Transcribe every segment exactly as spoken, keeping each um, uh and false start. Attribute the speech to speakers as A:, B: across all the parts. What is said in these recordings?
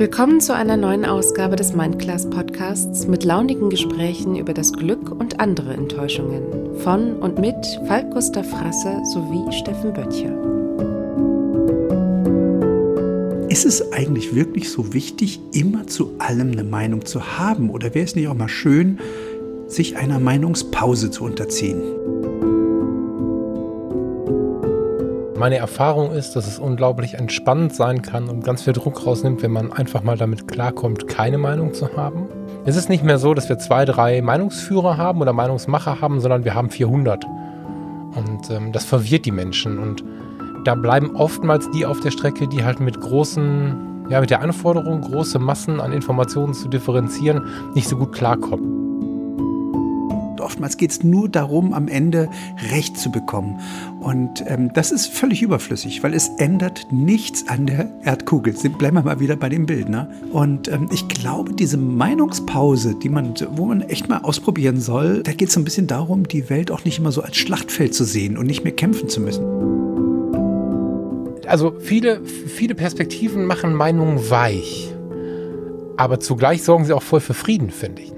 A: Willkommen zu einer neuen Ausgabe des Mindclass Podcasts mit launigen Gesprächen über das Glück und andere Enttäuschungen von und mit Falk Gustav Frasse sowie Steffen Böttcher.
B: Ist es eigentlich wirklich so wichtig, immer zu allem eine Meinung zu haben? Oder wäre es nicht auch mal schön, sich einer Meinungspause zu unterziehen?
C: Meine Erfahrung ist, dass es unglaublich entspannend sein kann und ganz viel Druck rausnimmt, wenn man einfach mal damit klarkommt, keine Meinung zu haben. Es ist nicht mehr so, dass wir zwei, drei Meinungsführer haben oder Meinungsmacher haben, sondern wir haben vierhundert. Und ähm, das verwirrt die Menschen. Und da bleiben oftmals die auf der Strecke, die halt mit großen, ja, mit der Anforderung, große Massen an Informationen zu differenzieren, nicht so gut klarkommen.
B: Oftmals geht es nur darum, am Ende Recht zu bekommen. Und ähm, das ist völlig überflüssig, weil es ändert nichts an der Erdkugel. Bleiben wir mal wieder bei dem Bild. Ne? Und ähm, ich glaube, diese Meinungspause, die man, wo man echt mal ausprobieren soll, da geht es so ein bisschen darum, die Welt auch nicht immer so als Schlachtfeld zu sehen und nicht mehr kämpfen zu müssen.
C: Also viele, viele Perspektiven machen Meinungen weich. Aber zugleich sorgen sie auch voll für Frieden, finde ich.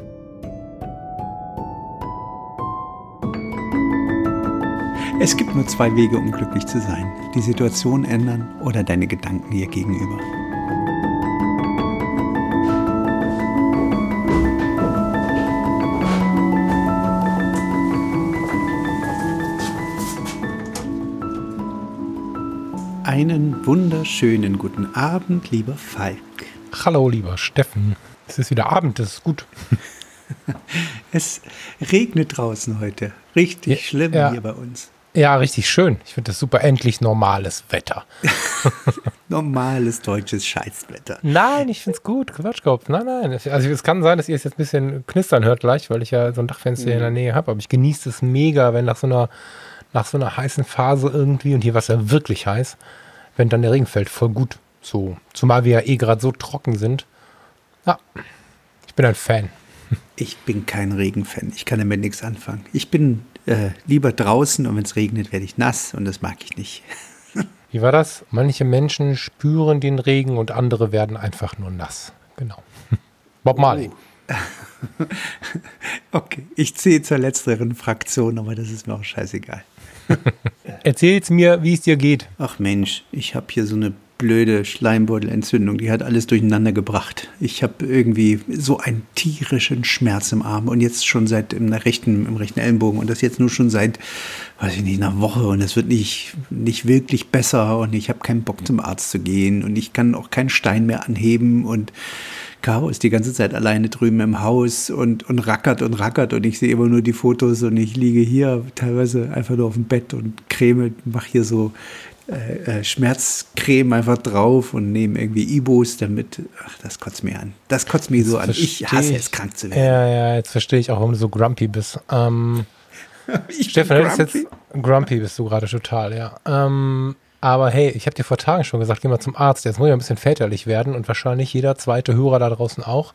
B: Es gibt nur zwei Wege, um glücklich zu sein. Die Situation ändern oder deine Gedanken ihr gegenüber. Einen wunderschönen guten Abend, lieber Falk.
C: Hallo, lieber Steffen. Es ist wieder Abend, das ist gut.
B: Es regnet draußen heute. Richtig
C: ja,
B: schlimm
C: ja.
B: hier bei uns.
C: Ja, richtig schön. Ich finde das super. Endlich normales Wetter.
B: Normales deutsches Scheißwetter.
C: Nein, ich finde es gut. Quatschkopf. Nein, nein. Also es kann sein, dass ihr es jetzt ein bisschen knistern hört gleich, weil ich ja so ein Dachfenster mhm. in der Nähe habe. Aber ich genieße es mega, wenn nach so einer, nach so einer heißen Phase irgendwie, und hier war es ja wirklich heiß, wenn dann der Regen fällt, voll gut. So, zumal wir ja eh gerade so trocken sind. Ja, ich bin ein Fan.
B: Ich bin kein Regenfan. Ich kann damit nichts anfangen. Ich bin äh, lieber draußen und wenn es regnet, werde ich nass und das mag ich nicht.
C: Wie war das? Manche Menschen spüren den Regen und andere werden einfach nur nass. Genau. Bob Marley.
B: Oh. Okay, ich zähle zur letzteren Fraktion, aber das ist mir auch scheißegal.
C: Erzähl's mir, wie es dir geht.
B: Ach Mensch, ich habe hier so eine blöde Schleimbeutelentzündung, die hat alles durcheinander gebracht. Ich habe irgendwie so einen tierischen Schmerz im Arm und jetzt schon seit im rechten, im rechten Ellenbogen und das jetzt nur schon seit, weiß ich nicht, einer Woche und es wird nicht, nicht wirklich besser und ich habe keinen Bock zum Arzt zu gehen und ich kann auch keinen Stein mehr anheben und Caro ist die ganze Zeit alleine drüben im Haus und, und rackert und rackert und ich sehe immer nur die Fotos und ich liege hier teilweise einfach nur auf dem Bett und creme, mache hier so Äh, äh, Schmerzcreme einfach drauf und nehme irgendwie Ibos damit. Ach, das kotzt mir an. Das kotzt mir so an. Ich hasse es, krank zu werden.
C: Ja, ja, jetzt verstehe ich auch, warum du so grumpy bist. Ähm,
B: ich
C: Stefan,
B: bin
C: das ist jetzt grumpy bist du gerade total, ja. Ähm, aber hey, ich habe dir vor Tagen schon gesagt, geh mal zum Arzt. Jetzt muss ich ein bisschen väterlich werden und wahrscheinlich jeder zweite Hörer da draußen auch.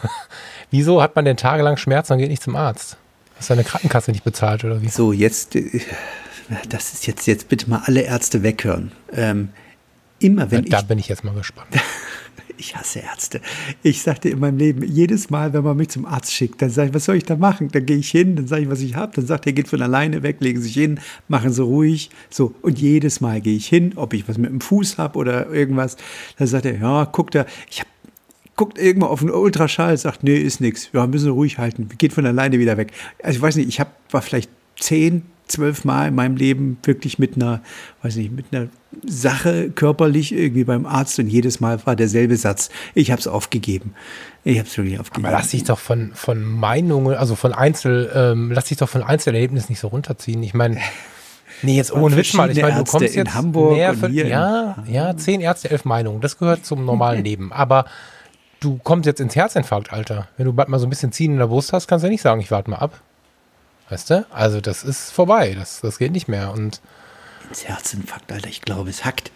C: Wieso hat man denn tagelang Schmerzen und geht nicht zum Arzt? Hast du deine Krankenkasse nicht bezahlt oder wie?
B: So, jetzt... Äh, Das ist jetzt, jetzt bitte mal alle Ärzte weghören. Ähm, immer wenn
C: ja, da
B: ich,
C: bin ich jetzt mal gespannt.
B: Ich hasse Ärzte. Ich sagte in meinem Leben, jedes Mal, wenn man mich zum Arzt schickt, dann sage ich, was soll ich da machen? Dann gehe ich hin, dann sage ich, was ich habe. Dann sagt er, geht von alleine weg, legen Sie sich hin, machen Sie ruhig. So, und jedes Mal gehe ich hin, ob ich was mit dem Fuß habe oder irgendwas. Dann sagt er, ja, guckt er, ich habe guckt irgendwo auf den Ultraschall, sagt, nee, ist nichts. Ja, müssen Sie ruhig halten, geht von alleine wieder weg. Also ich weiß nicht, ich hab, war vielleicht zehn, zwölf Mal in meinem Leben wirklich mit einer, weiß nicht, mit einer Sache körperlich irgendwie beim Arzt und jedes Mal war derselbe Satz. Ich habe es aufgegeben. Ich habe es wirklich aufgegeben.
C: Aber lass dich doch von, von Meinungen, also von Einzel, ähm, lass dich doch von Einzelerlebnissen nicht so runterziehen. Ich meine, nee, jetzt ohne Witz mal. Ich meine, du kommst jetzt
B: in Hamburg
C: näher
B: und
C: für,
B: hier
C: ja,
B: in,
C: ja, zehn Ärzte, elf Meinungen. Das gehört zum normalen Leben. Aber du kommst jetzt ins Herzinfarktalter. Wenn du bald mal so ein bisschen Ziehen in der Brust hast, kannst du ja nicht sagen, ich warte mal ab. Weißt du? Also das ist vorbei. Das, das geht nicht mehr. Und
B: ins Herzinfarkt, Alter, ich glaube, es hackt.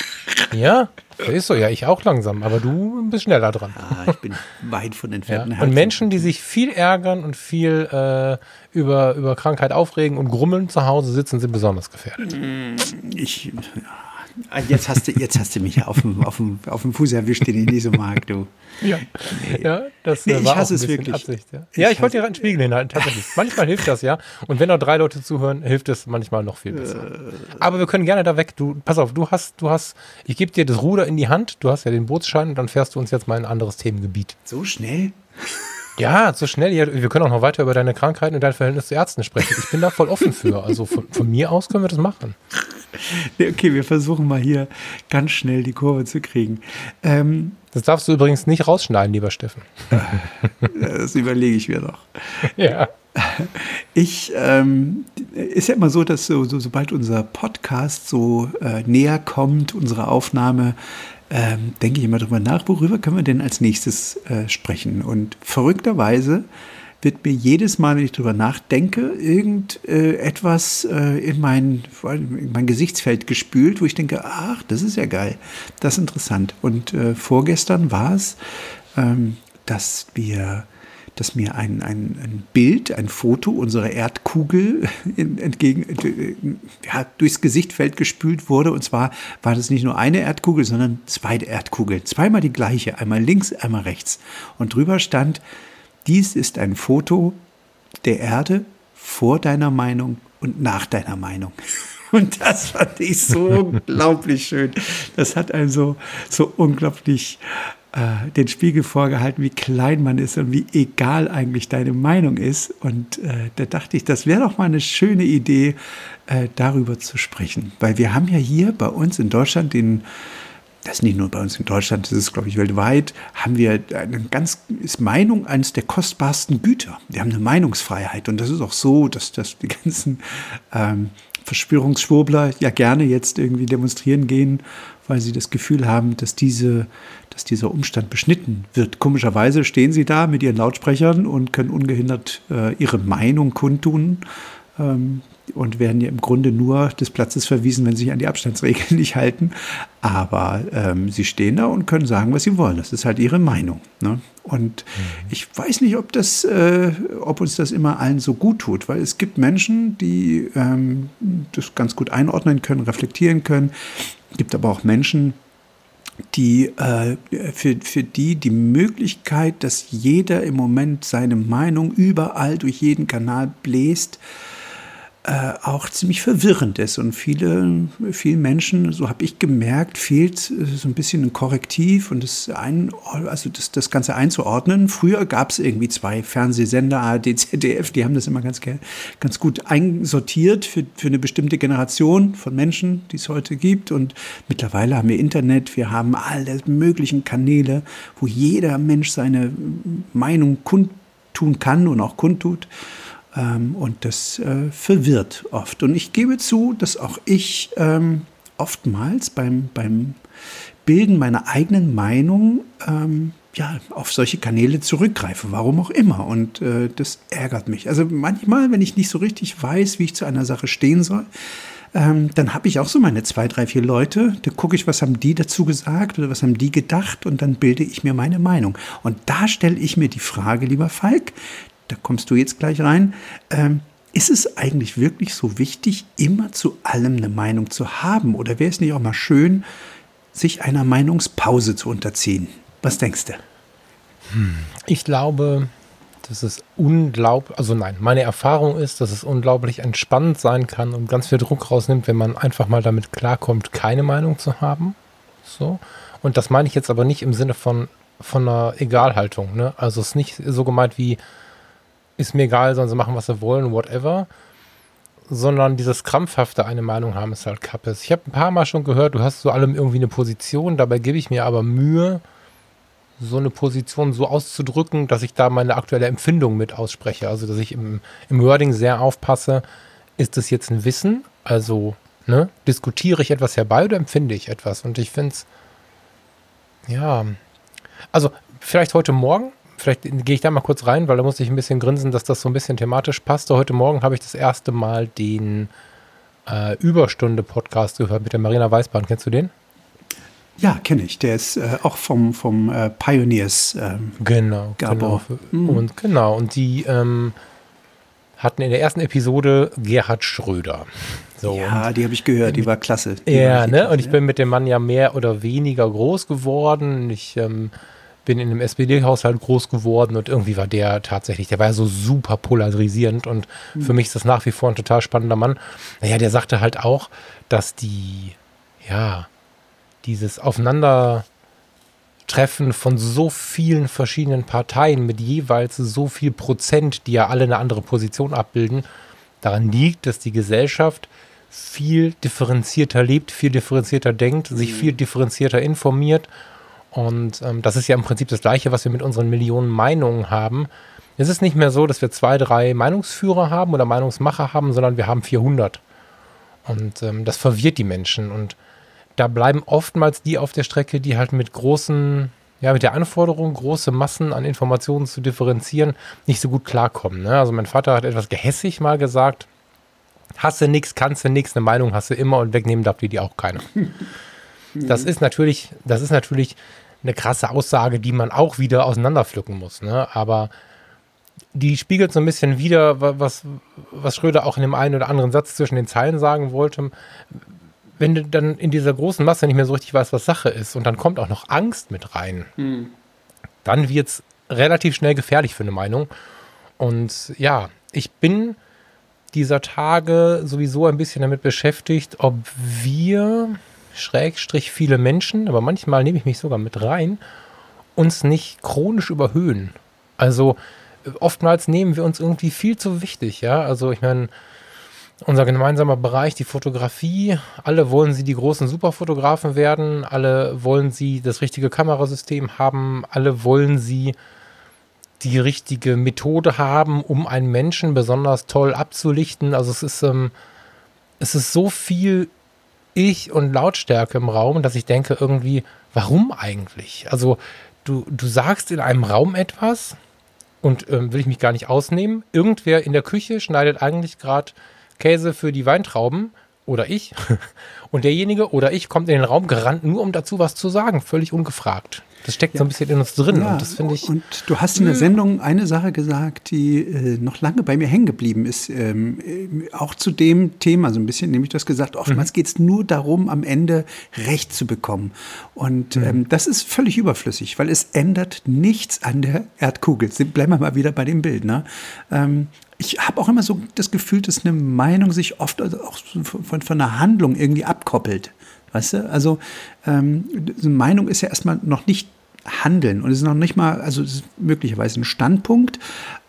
C: Ja, das ist so. Ja, ich auch langsam. Aber du bist schneller dran.
B: Ah, ich bin weit von entfernt.
C: Ja. Und Menschen, die sich viel ärgern und viel äh, über, über Krankheit aufregen und grummeln zu Hause sitzen, sind besonders gefährdet.
B: Ich, Jetzt hast du, jetzt hast du mich auf dem, auf dem, auf dem Fuß erwischt, den ich nicht so mag, du.
C: Ja,
B: Nee.
C: ja das
B: Nee,
C: äh,
B: ich
C: war auch ein
B: hasse es
C: bisschen
B: wirklich.
C: Absicht. Ja,
B: Ich
C: ja ich wollte
B: hasse-
C: dir einen Spiegel hinhalten, tatsächlich. Manchmal hilft das, ja. Und wenn noch drei Leute zuhören, hilft es manchmal noch viel besser. Aber wir können gerne da weg. Du, pass auf, du hast, du hast, ich gebe dir das Ruder in die Hand, du hast ja den Bootsschein und dann fährst du uns jetzt mal in ein anderes Themengebiet.
B: So schnell?
C: Ja, so schnell. Ja, wir können auch noch weiter über deine Krankheiten und dein Verhältnis zu Ärzten sprechen. Ich bin da voll offen für. Also von, von mir aus können wir das machen.
B: Nee, okay, wir versuchen mal hier ganz schnell die Kurve zu kriegen. Ähm,
C: Das darfst du übrigens nicht rausschneiden, lieber Steffen.
B: das überlege ich mir noch.
C: Ja.
B: Ich, ähm, ist ja immer so, dass so, so, sobald unser Podcast so äh, näher kommt, unsere Aufnahme, ähm, denke ich immer drüber nach, worüber können wir denn als nächstes äh, sprechen? Und verrückterweise wird mir jedes Mal, wenn ich drüber nachdenke, irgendetwas äh, in, mein, in mein Gesichtsfeld gespült, wo ich denke, ach, das ist ja geil, das ist interessant. Und äh, vorgestern war es, ähm, dass wir dass mir ein, ein, ein Bild, ein Foto unserer Erdkugel in, entgegen, äh, ja, durchs Gesichtfeld gespült wurde. Und zwar war das nicht nur eine Erdkugel, sondern zwei Erdkugeln. Zweimal die gleiche, einmal links, einmal rechts. Und drüber stand, dies ist ein Foto der Erde vor deiner Meinung und nach deiner Meinung. Und das fand ich so unglaublich schön. Das hat also so unglaublich äh, den Spiegel vorgehalten, wie klein man ist und wie egal eigentlich deine Meinung ist. Und äh, da dachte ich, das wäre doch mal eine schöne Idee, äh, darüber zu sprechen. Weil wir haben ja hier bei uns in Deutschland den, das ist nicht nur bei uns in Deutschland, das ist, glaube ich, weltweit, haben wir eine ganz, ist Meinung eines der kostbarsten Güter. Wir haben eine Meinungsfreiheit. Und das ist auch so, dass, dass die ganzen ähm, Verschwörungsschwurbler ja gerne jetzt irgendwie demonstrieren gehen, weil sie das Gefühl haben, dass, diese, dass dieser Umstand beschnitten wird. Komischerweise stehen sie da mit ihren Lautsprechern und können ungehindert äh, ihre Meinung kundtun ähm, und werden ja im Grunde nur des Platzes verwiesen, wenn sie sich an die Abstandsregeln nicht halten. Aber ähm, sie stehen da und können sagen, was sie wollen. Das ist halt ihre Meinung. Ne? Und mhm. ich weiß nicht, ob, das, äh, ob uns das immer allen so gut tut, weil es gibt Menschen, die ähm, das ganz gut einordnen können, reflektieren können. Es gibt aber auch Menschen, die äh, für, für die die Möglichkeit, dass jeder im Moment seine Meinung überall durch jeden Kanal bläst, äh, auch ziemlich verwirrend ist. Und viele, vielen Menschen, so habe ich gemerkt, fehlt so ein bisschen ein Korrektiv und das, ein, also das, das Ganze einzuordnen. Früher gab es irgendwie zwei Fernsehsender, A R D, Z D F, die haben das immer ganz, ganz gut einsortiert für, für eine bestimmte Generation von Menschen, die es heute gibt. Und mittlerweile haben wir Internet, wir haben alle möglichen Kanäle, wo jeder Mensch seine Meinung kundtun kann und auch kundtut. Ähm, und das äh, verwirrt oft. Und ich gebe zu, dass auch ich ähm, oftmals beim, beim Bilden meiner eigenen Meinung ähm, ja, auf solche Kanäle zurückgreife, warum auch immer. Und äh, das ärgert mich. Also manchmal, wenn ich nicht so richtig weiß, wie ich zu einer Sache stehen soll, ähm, dann habe ich auch so meine zwei, drei, vier Leute. Da gucke ich, was haben die dazu gesagt oder was haben die gedacht und dann bilde ich mir meine Meinung. Und da stelle ich mir die Frage, lieber Falk, da kommst du jetzt gleich rein, ähm, ist es eigentlich wirklich so wichtig, immer zu allem eine Meinung zu haben? Oder wäre es nicht auch mal schön, sich einer Meinungspause zu unterziehen? Was denkst du?
C: Ich glaube, dass es unglaublich, also nein, meine Erfahrung ist, dass es unglaublich entspannend sein kann und ganz viel Druck rausnimmt, wenn man einfach mal damit klarkommt, keine Meinung zu haben. So. Und das meine ich jetzt aber nicht im Sinne von, von einer Egalhaltung. Ne? Also es ist nicht so gemeint wie, ist mir egal, sollen sie machen, was sie wollen, whatever, sondern dieses krampfhafte eine Meinung haben ist halt Kappes. Ich habe ein paar Mal schon gehört, du hast zu allem irgendwie eine Position, dabei gebe ich mir aber Mühe, so eine Position so auszudrücken, dass ich da meine aktuelle Empfindung mit ausspreche, also dass ich im, im Wording sehr aufpasse, ist das jetzt ein Wissen, also ne, diskutiere ich etwas herbei oder empfinde ich etwas? Und ich finde es, ja, also vielleicht heute Morgen, vielleicht gehe ich da mal kurz rein, weil da musste ich ein bisschen grinsen, dass das so ein bisschen thematisch passte. Heute Morgen habe ich das erste Mal den äh, Überstunde-Podcast gehört mit der Marina Weißbahn. Kennst du den?
B: Ja, kenne ich. Der ist äh, auch vom, vom äh, Pioneers. Ähm,
C: genau, genau. Mhm. Und genau. Und die ähm, hatten in der ersten Episode Gerhard Schröder. So,
B: ja, die habe ich gehört, die war klasse. Die
C: ja,
B: war
C: ne?
B: klasse,
C: Und ich bin mit dem Mann ja mehr oder weniger groß geworden. Ich ähm, bin in einem S P D-Haushalt groß geworden und irgendwie war der tatsächlich, der war ja so super polarisierend und mhm. für mich ist das nach wie vor ein total spannender Mann. Naja, der sagte halt auch, dass die, ja, dieses Aufeinandertreffen von so vielen verschiedenen Parteien mit jeweils so viel Prozent, die ja alle eine andere Position abbilden, daran liegt, dass die Gesellschaft viel differenzierter lebt, viel differenzierter denkt, mhm. sich viel differenzierter informiert. Und ähm, das ist ja im Prinzip das Gleiche, was wir mit unseren Millionen Meinungen haben. Es ist nicht mehr so, dass wir zwei, drei Meinungsführer haben oder Meinungsmacher haben, sondern wir haben vierhundert. Und ähm, das verwirrt die Menschen. Und da bleiben oftmals die auf der Strecke, die halt mit großen, ja, mit der Anforderung, große Massen an Informationen zu differenzieren, nicht so gut klarkommen. Ne? Also mein Vater hat etwas gehässig mal gesagt, hasse nix, kannst du nix, eine Meinung hast du immer und wegnehmen darf die die auch keiner. Das ist natürlich, das ist natürlich eine krasse Aussage, die man auch wieder auseinanderpflücken muss. Ne? Aber die spiegelt so ein bisschen wider, was, was Schröder auch in dem einen oder anderen Satz zwischen den Zeilen sagen wollte. Wenn du dann in dieser großen Masse nicht mehr so richtig weißt, was Sache ist und dann kommt auch noch Angst mit rein, mhm. dann wird es relativ schnell gefährlich für eine Meinung. Und ja, ich bin dieser Tage sowieso ein bisschen damit beschäftigt, ob wir, Schrägstrich viele Menschen, aber manchmal nehme ich mich sogar mit rein, uns nicht chronisch überhöhen. Also oftmals nehmen wir uns irgendwie viel zu wichtig, ja. Also ich meine, unser gemeinsamer Bereich, die Fotografie, alle wollen sie die großen Superfotografen werden, alle wollen sie das richtige Kamerasystem haben, alle wollen sie die richtige Methode haben, um einen Menschen besonders toll abzulichten. Also es ist, ähm, es ist so viel Ich und Lautstärke im Raum, dass ich denke irgendwie, warum eigentlich? Also du, du sagst in einem Raum etwas und ähm, will ich mich gar nicht ausnehmen. Irgendwer in der Küche schneidet eigentlich gerade Käse für die Weintrauben oder ich und derjenige oder ich kommt in den Raum gerannt, nur um dazu was zu sagen, völlig ungefragt. Das steckt ja so ein bisschen in uns drin
B: ja,
C: und das finde ich...
B: Und du hast in der Sendung eine Sache gesagt, die äh, noch lange bei mir hängen geblieben ist, ähm, äh, auch zu dem Thema so ein bisschen, nämlich du hast gesagt, oftmals mhm. geht es nur darum, am Ende Recht zu bekommen. Und mhm. ähm, das ist völlig überflüssig, weil es ändert nichts an der Erdkugel. Bleiben wir mal wieder bei dem Bild, ne? Ähm, Ich habe auch immer so das Gefühl, dass eine Meinung sich oft also auch von, von einer Handlung irgendwie abkoppelt. Weißt du? Also ähm, eine Meinung ist ja erstmal noch nicht Handeln und es ist noch nicht mal, also es ist möglicherweise ein Standpunkt,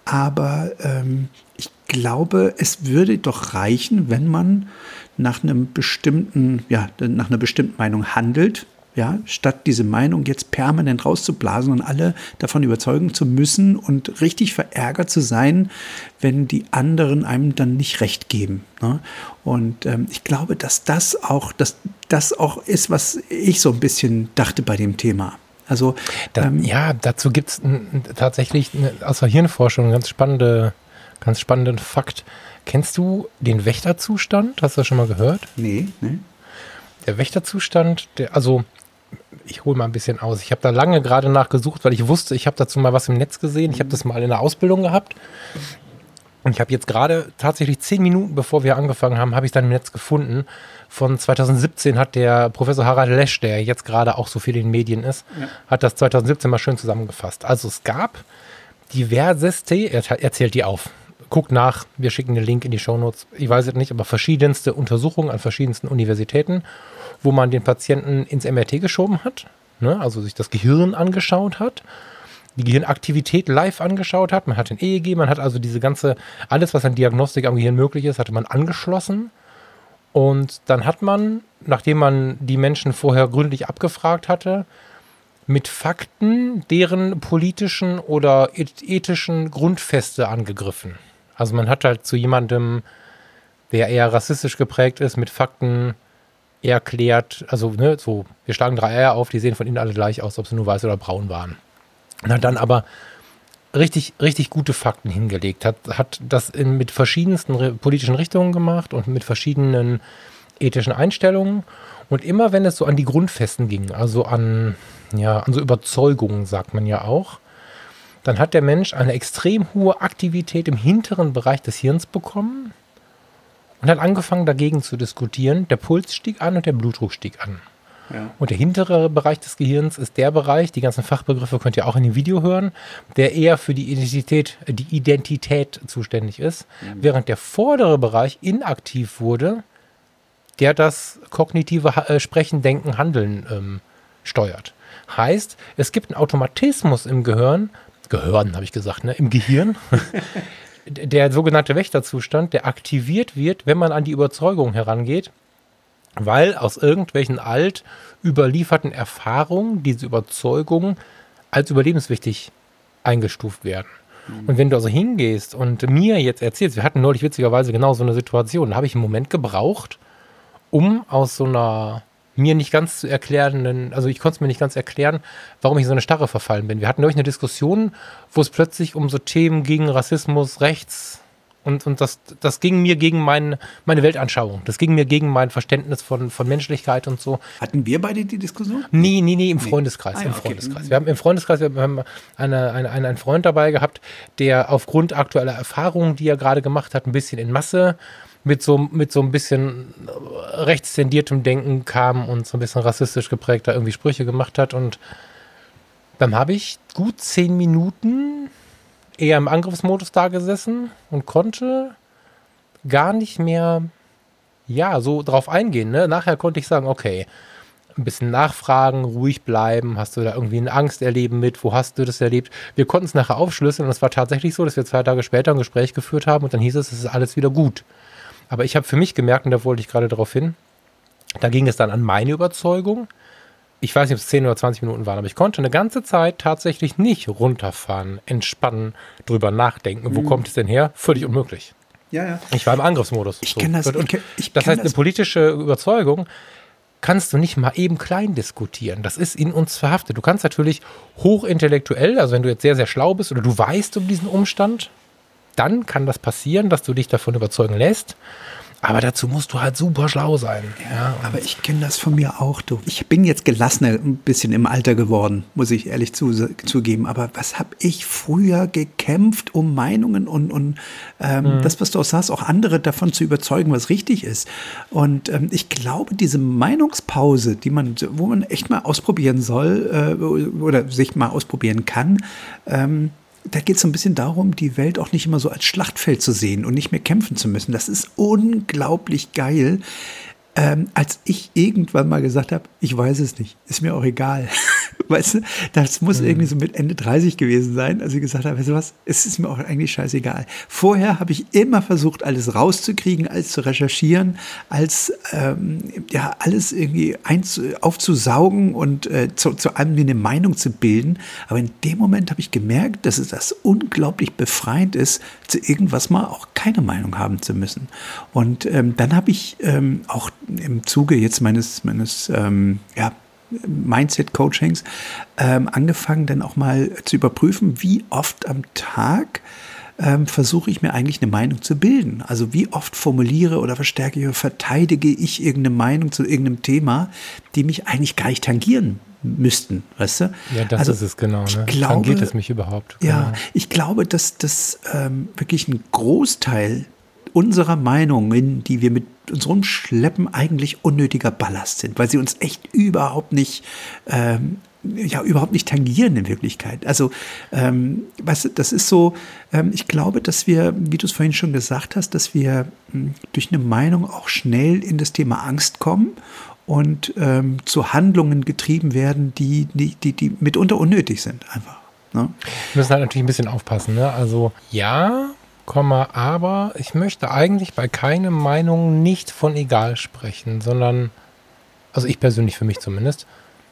B: aber ähm, ich glaube, es würde doch reichen, wenn man nach einem bestimmten, ja, nach einer bestimmten Meinung handelt. Ja, statt diese Meinung jetzt permanent rauszublasen und alle davon überzeugen zu müssen und richtig verärgert zu sein, wenn die anderen einem dann nicht recht geben. Ne? Und ähm, ich glaube, dass das auch, dass das auch ist, was ich so ein bisschen dachte bei dem Thema. Also
C: da, ähm, ja, dazu gibt es tatsächlich eine, aus der Hirnforschung einen ganz spannende, ganz spannenden Fakt. Kennst du den Wächterzustand? Hast du das schon mal gehört?
B: Nee, nee.
C: Der Wächterzustand, der, also ich hole mal ein bisschen aus. Ich habe da lange gerade nachgesucht, weil ich wusste, ich habe dazu mal was im Netz gesehen. Ich habe das mal in der Ausbildung gehabt. Und ich habe jetzt gerade tatsächlich zehn Minuten, bevor wir angefangen haben, habe ich dann im Netz gefunden. Von zwanzig siebzehn hat der Professor Harald Lesch, der jetzt gerade auch so viel in den Medien ist, ja. hat das zwanzig siebzehn mal schön zusammengefasst. Also es gab diverseste, er erzählt die auf. Guckt nach, wir schicken den Link in die Shownotes. Ich weiß es nicht, aber verschiedenste Untersuchungen an verschiedensten Universitäten, wo man den Patienten ins M R T geschoben hat, ne, also sich das Gehirn angeschaut hat, die Gehirnaktivität live angeschaut hat, man hat ein E E G, man hat also diese ganze, alles, was an Diagnostik am Gehirn möglich ist, hatte man angeschlossen und dann hat man, nachdem man die Menschen vorher gründlich abgefragt hatte, mit Fakten deren politischen oder ethischen Grundfeste angegriffen. Also man hat halt zu jemandem, der eher rassistisch geprägt ist, mit Fakten erklärt, also ne, so, wir schlagen drei Eier auf, die sehen von innen alle gleich aus, ob sie nur weiß oder braun waren. Und hat dann aber richtig, richtig gute Fakten hingelegt, hat, hat das in, mit verschiedensten re- politischen Richtungen gemacht und mit verschiedenen ethischen Einstellungen. Und immer wenn es so an die Grundfesten ging, also an, ja, an so Überzeugungen, sagt man ja auch, dann hat der Mensch eine extrem hohe Aktivität im hinteren Bereich des Hirns bekommen. und hat angefangen dagegen zu diskutieren. Der Puls stieg an und der Blutdruck stieg an. Ja. Und der hintere Bereich des Gehirns ist der Bereich, die ganzen Fachbegriffe könnt ihr auch in dem Video hören, der eher für die Identität, die Identität zuständig ist, mhm. während der vordere Bereich inaktiv wurde, der das kognitive äh, Sprechen, Denken, Handeln ähm, steuert. Heißt, es gibt einen Automatismus im Gehirn, Gehirn habe ich gesagt, ne, im Gehirn, der sogenannte Wächterzustand, der aktiviert wird, wenn man an die Überzeugung herangeht, weil aus irgendwelchen alt überlieferten Erfahrungen diese Überzeugungen als überlebenswichtig eingestuft werden. Mhm. Und wenn du also hingehst und mir jetzt erzählst, wir hatten neulich witzigerweise genau so eine Situation, da habe ich einen Moment gebraucht, um aus so einer mir nicht ganz zu erklärenden, also ich konnte es mir nicht ganz erklären, warum ich in so eine Starre verfallen bin. Wir hatten neulich eine Diskussion, wo es plötzlich um so Themen ging, Rassismus, Rechts, Und, und das, das ging mir gegen mein, meine Weltanschauung. Das ging mir gegen mein Verständnis von, von Menschlichkeit und so.
B: Hatten wir beide die Diskussion?
C: Nee, nee, nee, im nee. Freundeskreis. Ah, ja, im okay. Freundeskreis. Wir haben im Freundeskreis wir haben eine, eine, eine, einen Freund dabei gehabt, der aufgrund aktueller Erfahrungen, die er gerade gemacht hat, ein bisschen in Masse mit so, mit so ein bisschen rechtstendiertem Denken kam und so ein bisschen rassistisch geprägt da irgendwie Sprüche gemacht hat. Und dann habe ich gut zehn Minuten eher im Angriffsmodus da gesessen und konnte gar nicht mehr, ja, so drauf eingehen. Ne? Nachher konnte ich sagen, okay, ein bisschen nachfragen, ruhig bleiben, hast du da irgendwie ein Angsterleben mit, wo hast du das erlebt? Wir konnten es nachher aufschlüsseln und es war tatsächlich so, dass wir zwei Tage später ein Gespräch geführt haben und dann hieß es, es ist alles wieder gut. Aber ich habe für mich gemerkt, und da wollte ich gerade darauf hin, da ging es dann an meine Überzeugung. Ich weiß nicht, ob es zehn oder zwanzig Minuten waren, aber ich konnte eine ganze Zeit tatsächlich nicht runterfahren, entspannen, drüber nachdenken. Wo mhm. kommt es denn her? Völlig unmöglich.
B: Ja, ja.
C: Ich war im Angriffsmodus.
B: Ich so. kenne das.
C: Und
B: ich, ich
C: das
B: kenn
C: heißt, eine politische Überzeugung kannst du nicht mal eben klein diskutieren. Das ist in uns verhaftet. Du kannst natürlich hochintellektuell, also wenn du jetzt sehr, sehr schlau bist oder du weißt um diesen Umstand, dann kann das passieren, dass du dich davon überzeugen lässt. Aber dazu musst du halt super schlau sein.
B: Ja, aber ich kenne das von mir auch. Du. Ich bin jetzt gelassener ein bisschen im Alter geworden, muss ich ehrlich zu, zugeben. Aber was habe ich früher gekämpft, um Meinungen und, und ähm, mhm. das, was du auch sagst, auch andere davon zu überzeugen, was richtig ist. Und ähm, ich glaube, diese Meinungspause, die man, wo man echt mal ausprobieren soll äh, oder sich mal ausprobieren kann, ähm, da geht es so ein bisschen darum, die Welt auch nicht immer so als Schlachtfeld zu sehen und nicht mehr kämpfen zu müssen. Das ist unglaublich geil. Ähm, als ich irgendwann mal gesagt habe, ich weiß es nicht, ist mir auch egal. Weißt du, das muss mhm. irgendwie so mit Ende dreißig gewesen sein, als ich gesagt habe, weißt du was, es ist mir auch eigentlich scheißegal. Vorher habe ich immer versucht, alles rauszukriegen, alles zu recherchieren, als ähm, ja, alles irgendwie einzu- aufzusaugen und äh, zu, zu einem eine Meinung zu bilden. Aber in dem Moment habe ich gemerkt, dass es das unglaublich befreiend ist, zu irgendwas mal auch keine Meinung haben zu müssen. Und ähm, dann habe ich ähm, auch im Zuge jetzt meines, meines ähm, ja, Mindset-Coachings ähm, angefangen, dann auch mal zu überprüfen, wie oft am Tag ähm, versuche ich mir eigentlich eine Meinung zu bilden. Also wie oft formuliere oder verstärke ich oder verteidige ich irgendeine Meinung zu irgendeinem Thema, die mich eigentlich gar nicht tangieren müssten, weißt du?
C: Ja, das also, ist es genau. Ne?
B: Glaube,
C: tangiert es mich überhaupt?
B: Ja,
C: genau.
B: Ich glaube, dass das ähm, wirklich ein Großteil unserer Meinungen, die wir mit uns rumschleppen, eigentlich unnötiger Ballast sind, weil sie uns echt überhaupt nicht, ähm, ja, überhaupt nicht tangieren in Wirklichkeit. Also, ähm, weißt du, das ist so, ähm, ich glaube, dass wir, wie du es vorhin schon gesagt hast, dass wir mh, durch eine Meinung auch schnell in das Thema Angst kommen und ähm, zu Handlungen getrieben werden, die, die, die, die mitunter unnötig sind, einfach. Ne?
C: Wir müssen halt natürlich ein bisschen aufpassen, ne? Also, ja, aber ich möchte eigentlich bei keiner Meinung nicht von egal sprechen, sondern, also ich persönlich für mich zumindest,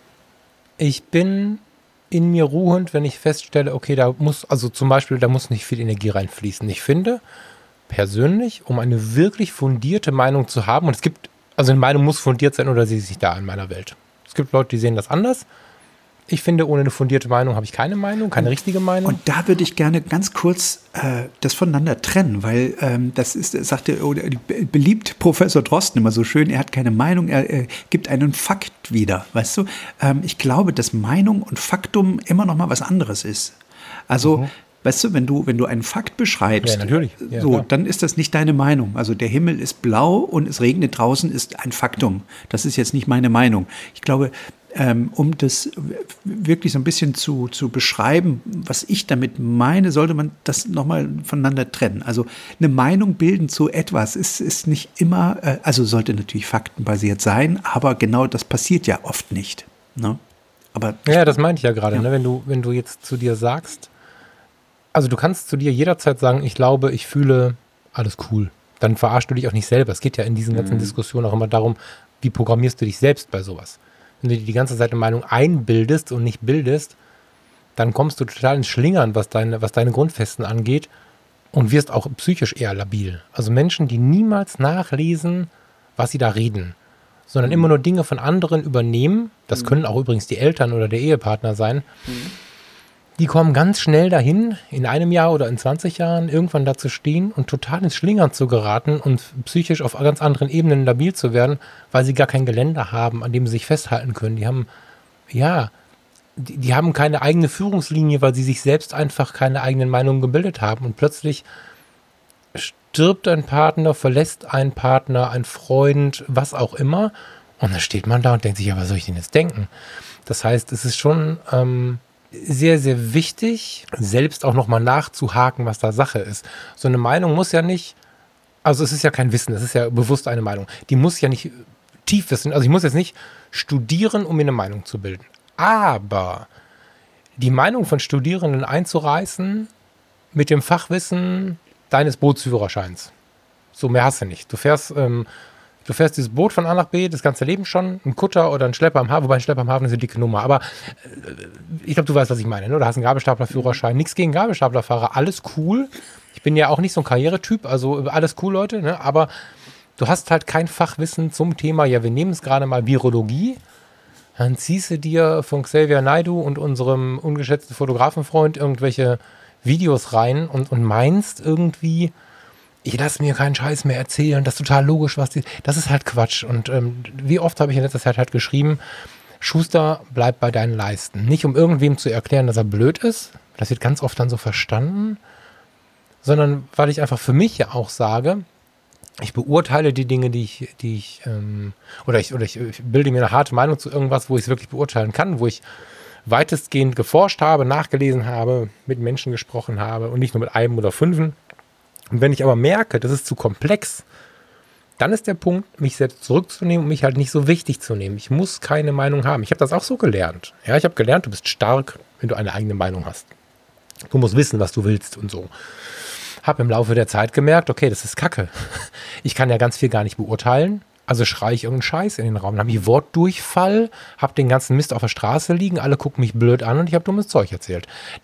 C: ich bin in mir ruhend, wenn ich feststelle, okay, da muss, also zum Beispiel, da muss nicht viel Energie reinfließen. Ich finde persönlich, um eine wirklich fundierte Meinung zu haben, und es gibt, also eine Meinung muss fundiert sein oder sie ist nicht da in meiner Welt. Es gibt Leute, die sehen das anders. Ich finde, ohne eine fundierte Meinung habe ich keine Meinung, keine richtige Meinung.
B: Und da würde ich gerne ganz kurz äh, das voneinander trennen, weil ähm, das ist, sagte oder beliebt Professor Drosten immer so schön, er hat keine Meinung, er äh, gibt einen Fakt wieder, weißt du? Ähm, ich glaube, dass Meinung und Faktum immer noch mal was anderes ist. Also mhm. Weißt du, wenn du, wenn du einen Fakt beschreibst,
C: Ja, natürlich. Ja,
B: so,
C: klar.
B: dann ist das nicht deine Meinung. Also der Himmel ist blau und es regnet draußen, ist ein Faktum. Das ist jetzt nicht meine Meinung. Ich glaube, ähm, um das wirklich so ein bisschen zu, zu beschreiben, was ich damit meine, sollte man das nochmal voneinander trennen. Also eine Meinung bilden zu etwas ist, ist nicht immer, äh, also sollte natürlich faktenbasiert sein, aber genau das passiert ja oft nicht. Ne? Aber
C: Ja, das meinte ich ja gerade,
B: Ja.
C: ne? Wenn du, wenn du jetzt zu dir sagst, also du kannst zu dir jederzeit sagen, ich glaube, ich fühle alles cool. Dann verarschst du dich auch nicht selber. Es geht ja in diesen ganzen
B: Mhm.
C: Diskussionen auch immer darum, wie programmierst du dich selbst bei sowas. Wenn du dir die ganze Zeit eine Meinung einbildest und nicht bildest, dann kommst du total ins Schlingern, was deine, was deine Grundfesten angeht und wirst auch psychisch eher labil. Also Menschen, die niemals nachlesen, was sie da reden, sondern immer nur Dinge von anderen übernehmen, das können auch übrigens die Eltern oder der Ehepartner sein, die kommen ganz schnell dahin, in einem Jahr oder in zwanzig Jahren irgendwann da zu stehen und total ins Schlingern zu geraten und psychisch auf ganz anderen Ebenen labil zu werden, weil sie gar kein Geländer haben, an dem sie sich festhalten können. Die haben, ja, die, die haben keine eigene Führungslinie, weil sie sich selbst einfach keine eigenen Meinungen gebildet haben. Und plötzlich stirbt ein Partner, verlässt ein Partner, ein Freund, was auch immer. Und dann steht man da und denkt sich, ja, was soll ich denn jetzt denken? Das heißt, es ist schon ähm, sehr, sehr wichtig, selbst auch nochmal nachzuhaken, was da Sache ist. So eine Meinung muss ja nicht, also es ist ja kein Wissen, es ist ja bewusst eine Meinung. Die muss ja nicht tief wissen. Also ich muss jetzt nicht studieren, um mir eine Meinung zu bilden. Aber die Meinung von Studierenden einzureißen mit dem Fachwissen deines Bootsführerscheins. So, mehr hast du nicht. Du fährst, ähm, du fährst dieses Boot von A nach B, das ganze Leben schon, ein Kutter oder ein Schlepper am Hafen, wobei ein Schlepper am Hafen ist eine dicke Nummer, aber äh, ich glaube, du weißt, was ich meine, ne? Du hast einen Gabelstaplerführerschein, nichts gegen Gabelstaplerfahrer, alles cool. Ich bin ja auch nicht so ein Karrieretyp, also alles cool, Leute, ne? Aber du hast halt kein Fachwissen zum Thema, ja, wir nehmen es gerade mal Virologie, dann ziehst du dir von Xavier Naidoo und unserem ungeschätzten Fotografenfreund irgendwelche Videos rein und, und meinst irgendwie, ich lasse mir keinen Scheiß mehr erzählen, das ist total logisch, was die, das ist halt Quatsch. Und ähm, wie oft habe ich in letzter Zeit halt geschrieben, Schuster, bleib bei deinen Leisten. Nicht um irgendwem zu erklären, dass er blöd ist, das wird ganz oft dann so verstanden, sondern weil ich einfach für mich ja auch sage, ich beurteile die Dinge, die ich, die ich, ähm, oder ich, oder ich, ich bilde mir eine harte Meinung zu irgendwas, wo ich es wirklich beurteilen kann, wo ich weitestgehend geforscht habe, nachgelesen habe, mit Menschen gesprochen habe und nicht nur mit einem oder fünfen. Und wenn ich aber merke, das ist zu komplex, dann ist der Punkt, mich selbst zurückzunehmen und mich halt nicht so wichtig zu nehmen. Ich muss keine Meinung haben. Ich habe das auch so gelernt. Ja, ich habe gelernt, du bist stark, wenn du eine eigene Meinung hast. Du musst wissen, was du willst und so. Habe im Laufe der Zeit gemerkt, okay, das ist Kacke. Ich kann ja ganz viel gar nicht beurteilen. Also schreie ich irgendeinen Scheiß in den Raum. Dann habe ich Wortdurchfall, habe den ganzen Mist auf der Straße liegen, alle gucken mich blöd an und ich habe dummes Zeug erzählt.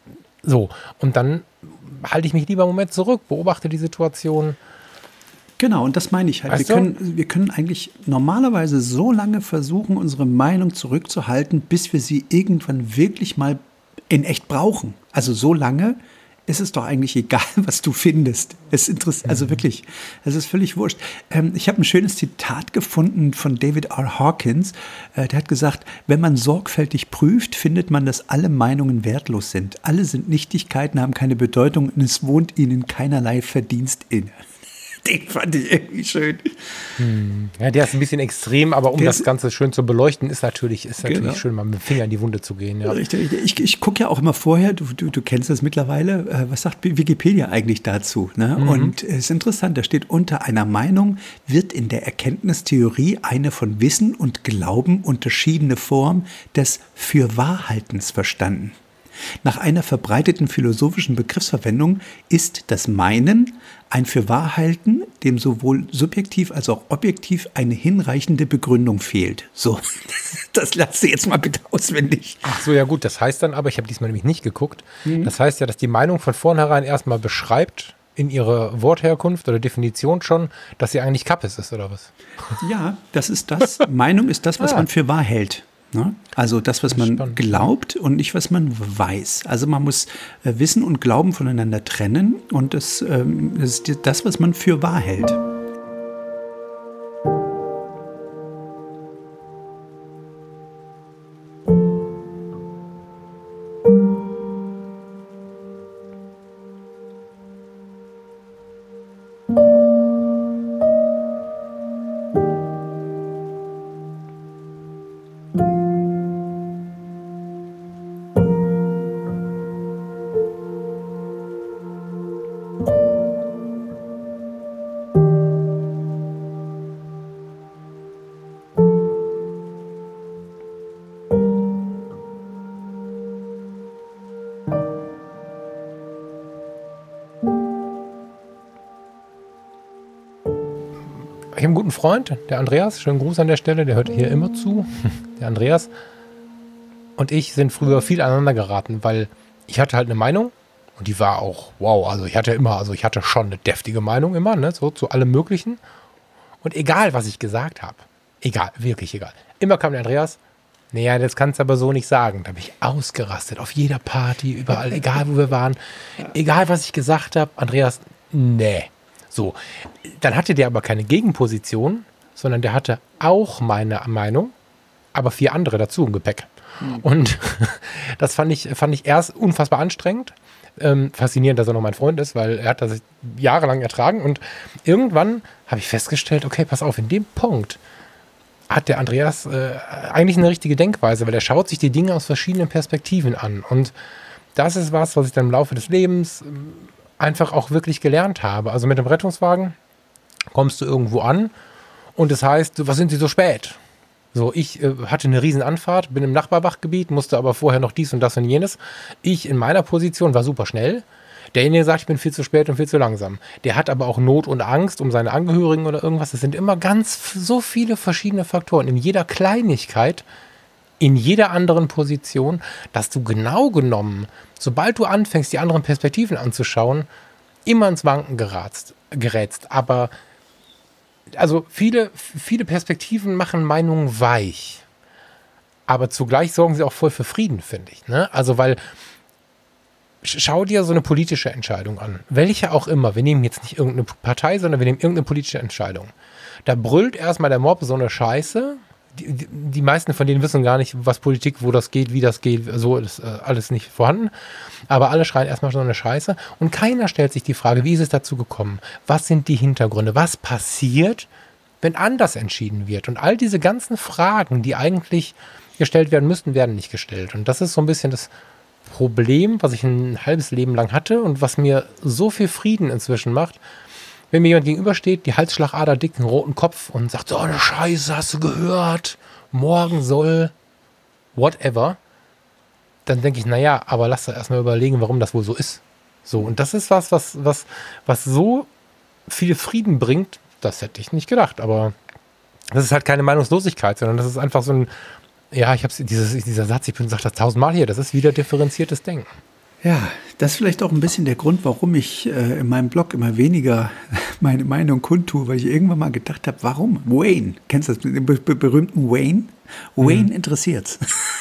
C: So, und dann halte ich mich lieber einen Moment zurück, beobachte die Situation.
B: Genau, und das meine ich halt. Wir können, wir können eigentlich normalerweise so lange versuchen, unsere Meinung zurückzuhalten, bis wir sie irgendwann wirklich mal in echt brauchen. Also so lange ist es doch eigentlich egal, was du findest. Es interessiert, also wirklich, es ist völlig wurscht. Ähm, ich habe ein schönes Zitat gefunden von David R. Hawkins. Äh, der hat gesagt, wenn man sorgfältig prüft, findet man, dass alle Meinungen wertlos sind. Alle sind Nichtigkeiten, haben keine Bedeutung und es wohnt ihnen keinerlei Verdienst inne. Den fand ich irgendwie schön.
C: Hm. Ja, der ist ein bisschen extrem, aber um
B: Der
C: das
B: ist-
C: Ganze schön zu beleuchten, ist natürlich, ist natürlich
B: Genau.
C: schön, mal mit dem Finger in die Wunde zu gehen. Ja.
B: Richtig, richtig. Ich, ich gucke ja auch immer vorher, du, du, du kennst das mittlerweile, äh, was sagt Wikipedia eigentlich dazu? Ne?
C: Mhm.
B: Und es ist interessant, da steht unter einer Meinung, wird in der Erkenntnistheorie eine von Wissen und Glauben unterschiedene Form des Fürwahrhaltens verstanden. Nach einer verbreiteten philosophischen Begriffsverwendung ist das Meinen ein Fürwahrhalten, dem sowohl subjektiv als auch objektiv eine hinreichende Begründung fehlt. So, das lass du jetzt mal bitte auswendig.
C: Ach so, ja gut, das heißt dann aber, ich habe diesmal nämlich nicht geguckt, das heißt ja, dass die Meinung von vornherein erstmal beschreibt, in ihrer Wortherkunft oder Definition schon, dass sie eigentlich Kappes ist, oder was?
B: Ja, das ist das. Meinung ist das, was
C: Ah.
B: man für wahr hält. Ne? Also das, was man
C: Spannend.
B: glaubt und nicht, was man weiß. Also man muss äh, Wissen und Glauben voneinander trennen und das, ähm, das ist das, was man für wahr hält.
C: habe einen guten Freund, der Andreas, schönen Gruß an der Stelle, der hört hier immer zu, der Andreas. Und ich sind früher viel aneinander geraten, weil ich hatte halt eine Meinung und die war auch, wow, also ich hatte immer, also ich hatte schon eine deftige Meinung immer, ne, so zu allem Möglichen. Und egal, was ich gesagt habe, egal, wirklich egal, immer kam der Andreas, naja, das kannst du aber so nicht sagen. Da bin ich ausgerastet, auf jeder Party, überall, egal wo wir waren, egal was ich gesagt habe, Andreas, nee. So, dann hatte der aber keine Gegenposition, sondern der hatte auch meine Meinung, aber vier andere dazu im Gepäck. Mhm. Und das fand ich, fand ich erst unfassbar anstrengend. Ähm, faszinierend, dass er noch mein Freund ist, weil er hat das jahrelang ertragen. Und irgendwann habe ich festgestellt, okay, pass auf, in dem Punkt hat der Andreas äh, eigentlich eine richtige Denkweise, weil er schaut sich die Dinge aus verschiedenen Perspektiven an. Und das ist was, was ich dann im Laufe des Lebens äh, einfach auch wirklich gelernt habe. Also mit dem Rettungswagen kommst du irgendwo an und es heißt, was sind Sie so spät? So, ich äh, hatte eine riesen Anfahrt, bin im Nachbarwachgebiet, musste aber vorher noch dies und das und jenes. Ich in meiner Position war super schnell. Derjenige sagt, ich bin viel zu spät und viel zu langsam. Der hat aber auch Not und Angst um seine Angehörigen oder irgendwas. Das sind immer ganz so viele verschiedene Faktoren. In jeder Kleinigkeit, in jeder anderen Position, dass du genau genommen, sobald du anfängst, die anderen Perspektiven anzuschauen, immer ins Wanken gerätst. gerätst. Aber also viele, viele Perspektiven machen Meinungen weich. Aber zugleich sorgen sie auch voll für Frieden, finde ich. Ne? Also weil, schau dir so eine politische Entscheidung an. Welche auch immer. Wir nehmen jetzt nicht irgendeine Partei, sondern wir nehmen irgendeine politische Entscheidung. Da brüllt erstmal der Mob so eine Scheiße. Die, die, die meisten von denen wissen gar nicht, was Politik, wo das geht, wie das geht. So ist äh, alles nicht vorhanden. Aber alle schreien erstmal so eine Scheiße. Und keiner stellt sich die Frage, wie ist es dazu gekommen? Was sind die Hintergründe? Was passiert, wenn anders entschieden wird? Und all diese ganzen Fragen, die eigentlich gestellt werden müssten, werden nicht gestellt. Und das ist so ein bisschen das Problem, was ich ein halbes Leben lang hatte und was mir so viel Frieden inzwischen macht, wenn mir jemand gegenübersteht, die Halsschlagader dick, einen roten Kopf und sagt, so eine Scheiße, hast du gehört? Morgen soll whatever. Dann denke ich, naja, aber lass doch erstmal überlegen, warum das wohl so ist. So, und das ist was, was, was, was so viel Frieden bringt, das hätte ich nicht gedacht. Aber das ist halt keine Meinungslosigkeit, sondern das ist einfach so ein, ja, ich habe dieser Satz, ich bin gesagt das tausendmal hier, das ist wieder differenziertes Denken.
B: Ja, das ist vielleicht auch ein bisschen der Grund, warum ich äh, in meinem Blog immer weniger meine Meinung kundtue, weil ich irgendwann mal gedacht habe, warum? Wayne, kennst du das, den be- be- berühmten Wayne? Wayne mhm. interessiert's.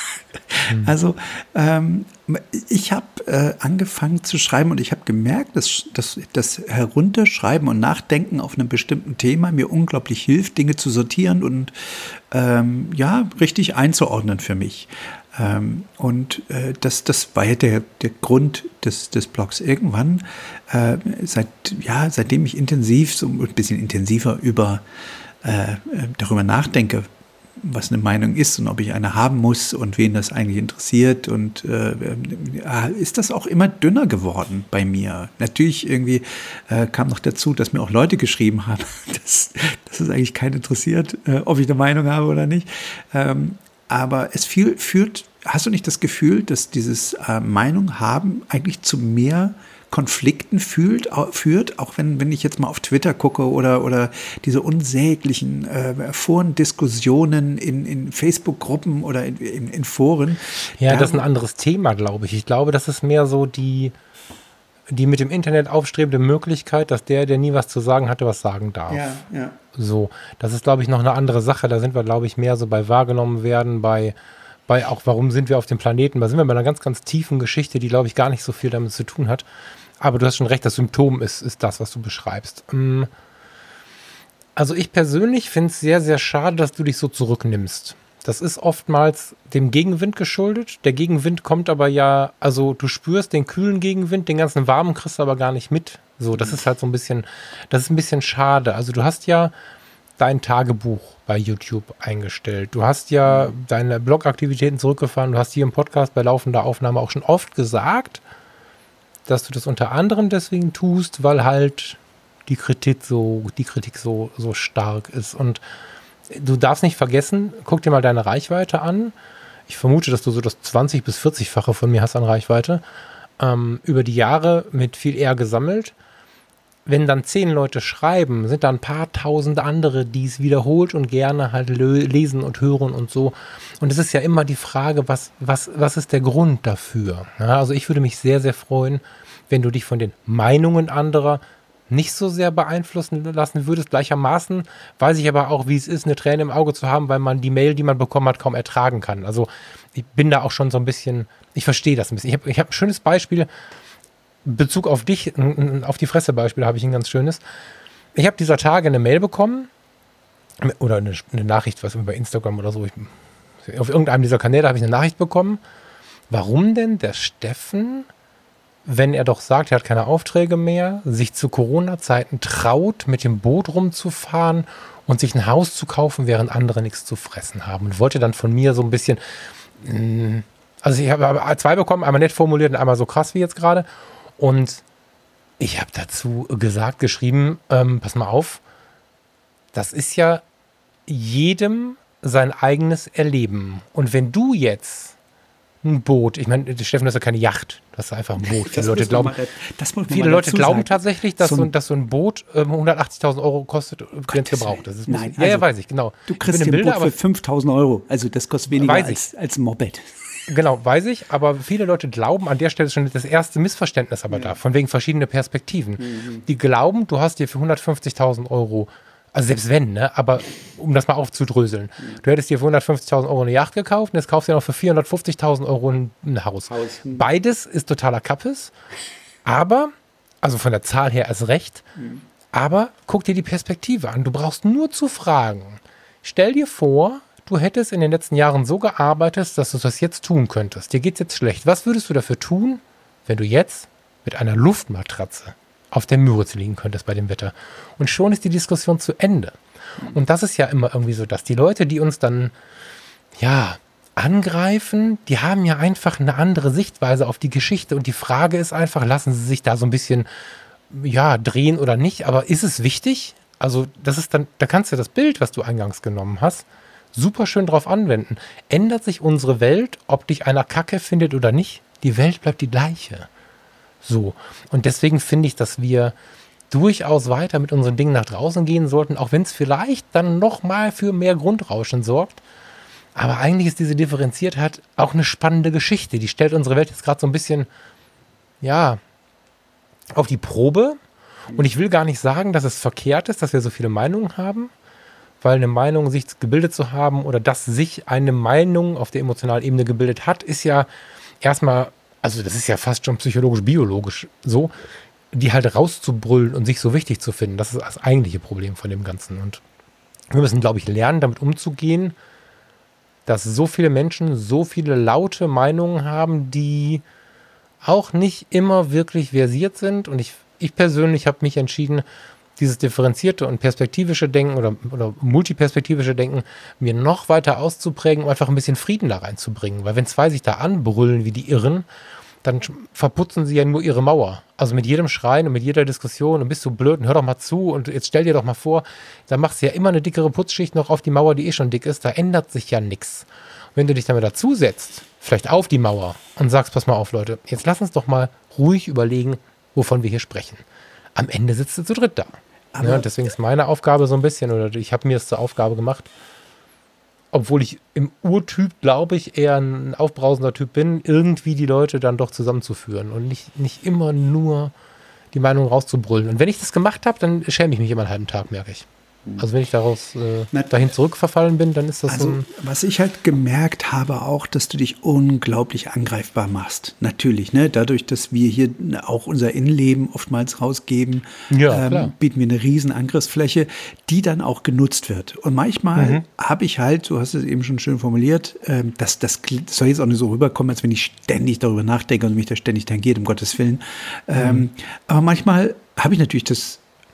B: mhm. Also ähm, ich habe äh, angefangen zu schreiben und ich habe gemerkt, dass, dass das Herunterschreiben und Nachdenken auf einem bestimmten Thema mir unglaublich hilft, Dinge zu sortieren und ähm, ja, richtig einzuordnen für mich. Ähm, und äh, das, das war ja der, der Grund des, des Blogs. Irgendwann, äh, seit, ja, seitdem ich intensiv, so ein bisschen intensiver über, äh, darüber nachdenke, was eine Meinung ist und ob ich eine haben muss und wen das eigentlich interessiert. Und äh, ist das auch immer dünner geworden bei mir. Natürlich irgendwie äh, kam noch dazu, dass mir auch Leute geschrieben haben, dass, dass es eigentlich keinen interessiert, äh, ob ich eine Meinung habe oder nicht. Ähm, aber es viel, führt, hast du nicht das Gefühl, dass dieses äh, Meinung haben eigentlich zu mehr Konflikten fühlt, führt, auch wenn, wenn ich jetzt mal auf Twitter gucke oder, oder diese unsäglichen äh, Forendiskussionen in, in Facebook-Gruppen oder in, in, in Foren.
C: Ja, das ist ein anderes Thema, glaube ich. Ich glaube, das ist mehr so die, die mit dem Internet aufstrebende Möglichkeit, dass der, der nie was zu sagen hatte, was sagen darf.
B: Ja, ja.
C: So, das ist, glaube ich, noch eine andere Sache. Da sind wir, glaube ich, mehr so bei wahrgenommen werden, bei bei auch, warum sind wir auf dem Planeten? Da sind wir bei einer ganz, ganz tiefen Geschichte, die, glaube ich, gar nicht so viel damit zu tun hat. Aber du hast schon recht, das Symptom ist, ist das, was du beschreibst. Also ich persönlich finde es sehr, sehr schade, dass du dich so zurücknimmst. Das ist oftmals dem Gegenwind geschuldet. Der Gegenwind kommt aber ja, also du spürst den kühlen Gegenwind, den ganzen warmen kriegst du aber gar nicht mit. So, das ist halt so ein bisschen, das ist ein bisschen schade. Also du hast ja dein Tagebuch bei YouTube eingestellt. Du hast ja deine Blogaktivitäten zurückgefahren. Du hast hier im Podcast bei laufender Aufnahme auch schon oft gesagt, dass du das unter anderem deswegen tust, weil halt die Kritik so, die Kritik so, so stark ist. Und du darfst nicht vergessen, guck dir mal deine Reichweite an. Ich vermute, dass du so das zwanzig- bis vierzig-fache von mir hast an Reichweite. Ähm, über die Jahre mit viel eher gesammelt. wenn dann zehn Leute schreiben, sind da ein paar tausend andere, die es wiederholt und gerne halt lö- lesen und hören und so. Und es ist ja immer die Frage, was, was, was ist der Grund dafür? Ja, also ich würde mich sehr, sehr freuen, wenn du dich von den Meinungen anderer nicht so sehr beeinflussen lassen würdest. Gleichermaßen weiß ich aber auch, wie es ist, eine Träne im Auge zu haben, weil man die Mail, die man bekommen hat, kaum ertragen kann. Also ich bin da auch schon so ein bisschen, ich verstehe das ein bisschen. Ich habe ich hab ein schönes Beispiel, Bezug auf dich, auf die Fresse-Beispiel habe ich ein ganz schönes. Ich habe dieser Tage eine Mail bekommen oder eine, eine Nachricht, was über Instagram oder so. Ich, auf irgendeinem dieser Kanäle habe ich eine Nachricht bekommen. Warum denn der Steffen, wenn er doch sagt, er hat keine Aufträge mehr, sich zu Corona-Zeiten traut, mit dem Boot rumzufahren und sich ein Haus zu kaufen, während andere nichts zu fressen haben. Und wollte dann von mir so ein bisschen, also ich habe zwei bekommen, einmal nett formuliert und einmal so krass wie jetzt gerade. Und ich habe dazu gesagt, geschrieben, ähm, pass mal auf, das ist ja jedem sein eigenes Erleben. Und wenn du jetzt ein Boot, ich meine, Steffen, das ist ja keine Yacht, das ist einfach ein Boot. Viele Leute glauben,
B: mal, das muss man
C: viele
B: mal
C: Leute
B: dazu
C: glauben
B: sagen.
C: tatsächlich, dass
B: So
C: so,
B: ein-
C: ein, dass so ein Boot ähm, hundertachtzigtausend Euro kostet, wenn es gebraucht ist. Das muss-
B: Nein,
C: ja, ja,
B: also,
C: weiß ich, genau.
B: Du
C: Ich
B: kriegst
C: bin
B: ein
C: im Bilde,
B: Boot für
C: aber
B: fünftausend Euro. Also das kostet weniger
C: Weiß ich.
B: als, als ein Moped.
C: Genau, weiß ich, aber viele Leute glauben, an der Stelle ist schon das erste Missverständnis aber da, von wegen verschiedene Perspektiven. Die glauben, du hast dir für hundertfünfzigtausend Euro, also selbst wenn, ne, aber um das mal aufzudröseln, du hättest dir für hundertfünfzigtausend Euro eine Yacht gekauft und jetzt kaufst du dir noch für vierhundertfünfzigtausend Euro ein, ein Haus.
B: Haus, hm.
C: Beides ist totaler Kappes, aber, also von der Zahl her erst recht, aber guck dir die Perspektive an. Du brauchst nur zu fragen. Stell dir vor, du hättest in den letzten Jahren so gearbeitet, dass du das jetzt tun könntest. Dir geht's jetzt schlecht. Was würdest du dafür tun, wenn du jetzt mit einer Luftmatratze auf der Müritz liegen könntest bei dem Wetter? Und schon ist die Diskussion zu Ende. Und das ist ja immer irgendwie so, dass die Leute, die uns dann, ja, angreifen, die haben ja einfach eine andere Sichtweise auf die Geschichte. Und die Frage ist einfach, lassen sie sich da so ein bisschen, ja, drehen oder nicht? Aber ist es wichtig? Also das ist dann, da kannst du das Bild, was du eingangs genommen hast, super schön drauf anwenden. Ändert sich unsere Welt, ob dich einer Kacke findet oder nicht? Die Welt bleibt die gleiche. So. Und deswegen finde ich, dass wir durchaus weiter mit unseren Dingen nach draußen gehen sollten, auch wenn es vielleicht dann nochmal für mehr Grundrauschen sorgt. Aber eigentlich ist diese Differenziertheit auch eine spannende Geschichte. Die stellt unsere Welt jetzt gerade so ein bisschen, ja, auf die Probe. Und ich will gar nicht sagen, dass es verkehrt ist, dass wir so viele Meinungen haben, weil eine Meinung, sich gebildet zu haben oder dass sich eine Meinung auf der emotionalen Ebene gebildet hat, ist ja erstmal, also das ist ja fast schon psychologisch-biologisch so, die halt rauszubrüllen und sich so wichtig zu finden. Das ist das eigentliche Problem von dem Ganzen. Und wir müssen, glaube ich, lernen, damit umzugehen, dass so viele Menschen so viele laute Meinungen haben, die auch nicht immer wirklich versiert sind. Und ich, ich persönlich habe mich entschieden, dieses differenzierte und perspektivische Denken oder, oder multiperspektivische Denken mir noch weiter auszuprägen, um einfach ein bisschen Frieden da reinzubringen. Weil wenn zwei sich da anbrüllen wie die Irren, dann verputzen sie ja nur ihre Mauer. Also mit jedem Schreien und mit jeder Diskussion und bist du blöd und hör doch mal zu und jetzt stell dir doch mal vor, da machst du ja immer eine dickere Putzschicht noch auf die Mauer, die eh schon dick ist, da ändert sich ja nichts. Wenn du dich damit dazu setzt, vielleicht auf die Mauer und sagst, pass mal auf Leute, jetzt lass uns doch mal ruhig überlegen, wovon wir hier sprechen. Am Ende sitzt du zu dritt da.
B: Aber
C: ja, deswegen ist meine Aufgabe so ein bisschen, oder ich habe mir es zur Aufgabe gemacht, obwohl ich im Urtyp, glaube ich, eher ein aufbrausender Typ bin, irgendwie die Leute dann doch zusammenzuführen und nicht, nicht immer nur die Meinung rauszubrüllen. Und wenn ich das gemacht habe, dann schäme ich mich immer einen halben Tag, merke ich. Also wenn ich daraus äh,
B: Na,
C: dahin zurückverfallen bin, dann ist das so
B: Also,
C: ein...
B: was ich halt gemerkt habe auch, dass du dich unglaublich angreifbar machst. Natürlich, ne? Dadurch, dass wir hier auch unser Innenleben oftmals rausgeben,
C: Ja, klar.
B: bieten wir eine riesen Angriffsfläche, die dann auch genutzt wird. Und manchmal
C: Mhm.
B: habe ich halt, du hast es eben schon schön formuliert, ähm, das, das soll jetzt auch nicht so rüberkommen, als wenn ich ständig darüber nachdenke und mich da ständig tangiert, um Gottes Willen. Ähm, aber manchmal habe ich natürlich das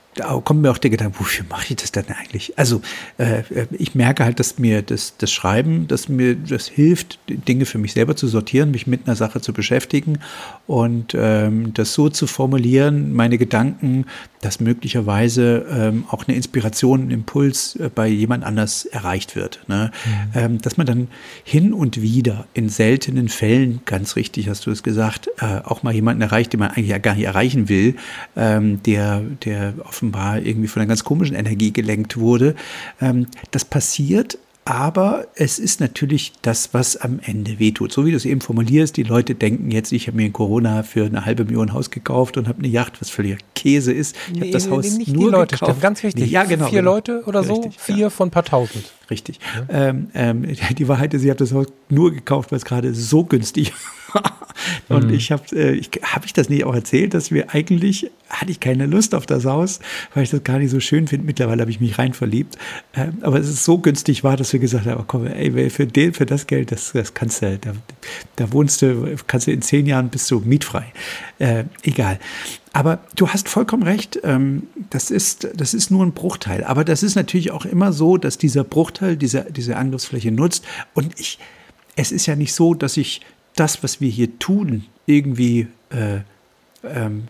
B: da kommt mir auch der Gedanke, wofür mache ich das denn eigentlich? Also äh, ich merke halt, dass mir das, das Schreiben, dass mir das hilft, Dinge für mich selber zu sortieren, mich mit einer Sache zu beschäftigen und ähm, das so zu formulieren, meine Gedanken, dass möglicherweise ähm, auch eine Inspiration, ein Impuls äh, bei jemand anders erreicht wird. Ne? Mhm. Ähm, dass man dann hin und wieder in seltenen Fällen, ganz richtig hast du es gesagt, äh, auch mal jemanden erreicht, den man eigentlich ja gar nicht erreichen will, ähm, der, der offenbar irgendwie von einer ganz komischen Energie gelenkt wurde. Ähm, das passiert, aber es ist natürlich das, was am Ende wehtut. So wie du es eben formulierst, die Leute denken jetzt, ich habe mir in Corona für eine halbe Million Haus gekauft und habe eine Yacht, was völliger Käse ist. Ich habe
C: nee,
B: das Haus
C: nicht
B: nur
C: die Leute,
B: gekauft.
C: Steffen, ganz wichtig.
B: Nee, ja, genau,
C: Vier
B: genau.
C: Leute oder so,
B: Richtig,
C: vier
B: ja.
C: von ein paar tausend.
B: Richtig. Ja. Ähm, ähm, die Wahrheit ist, ich habe das Haus nur gekauft, weil es gerade so günstig war. Und mhm. ich habe, äh, ich, habe ich das nicht auch erzählt, dass wir eigentlich, hatte ich keine Lust auf das Haus, weil ich das gar nicht so schön finde. Mittlerweile habe ich mich rein verliebt. Ähm, aber es ist so günstig war, dass wir gesagt haben, komm, ey, für, den, für das Geld, das, das kannst du, da, da wohnst du, kannst du in zehn Jahren bist du mietfrei. Äh, egal. Aber du hast vollkommen recht, ähm, das ist, das ist nur ein Bruchteil. Aber das ist natürlich auch immer so, dass dieser Bruchteil diese, diese Angriffsfläche nutzt. Und ich, es ist ja nicht so, dass ich das, was wir hier tun, irgendwie, äh, ähm,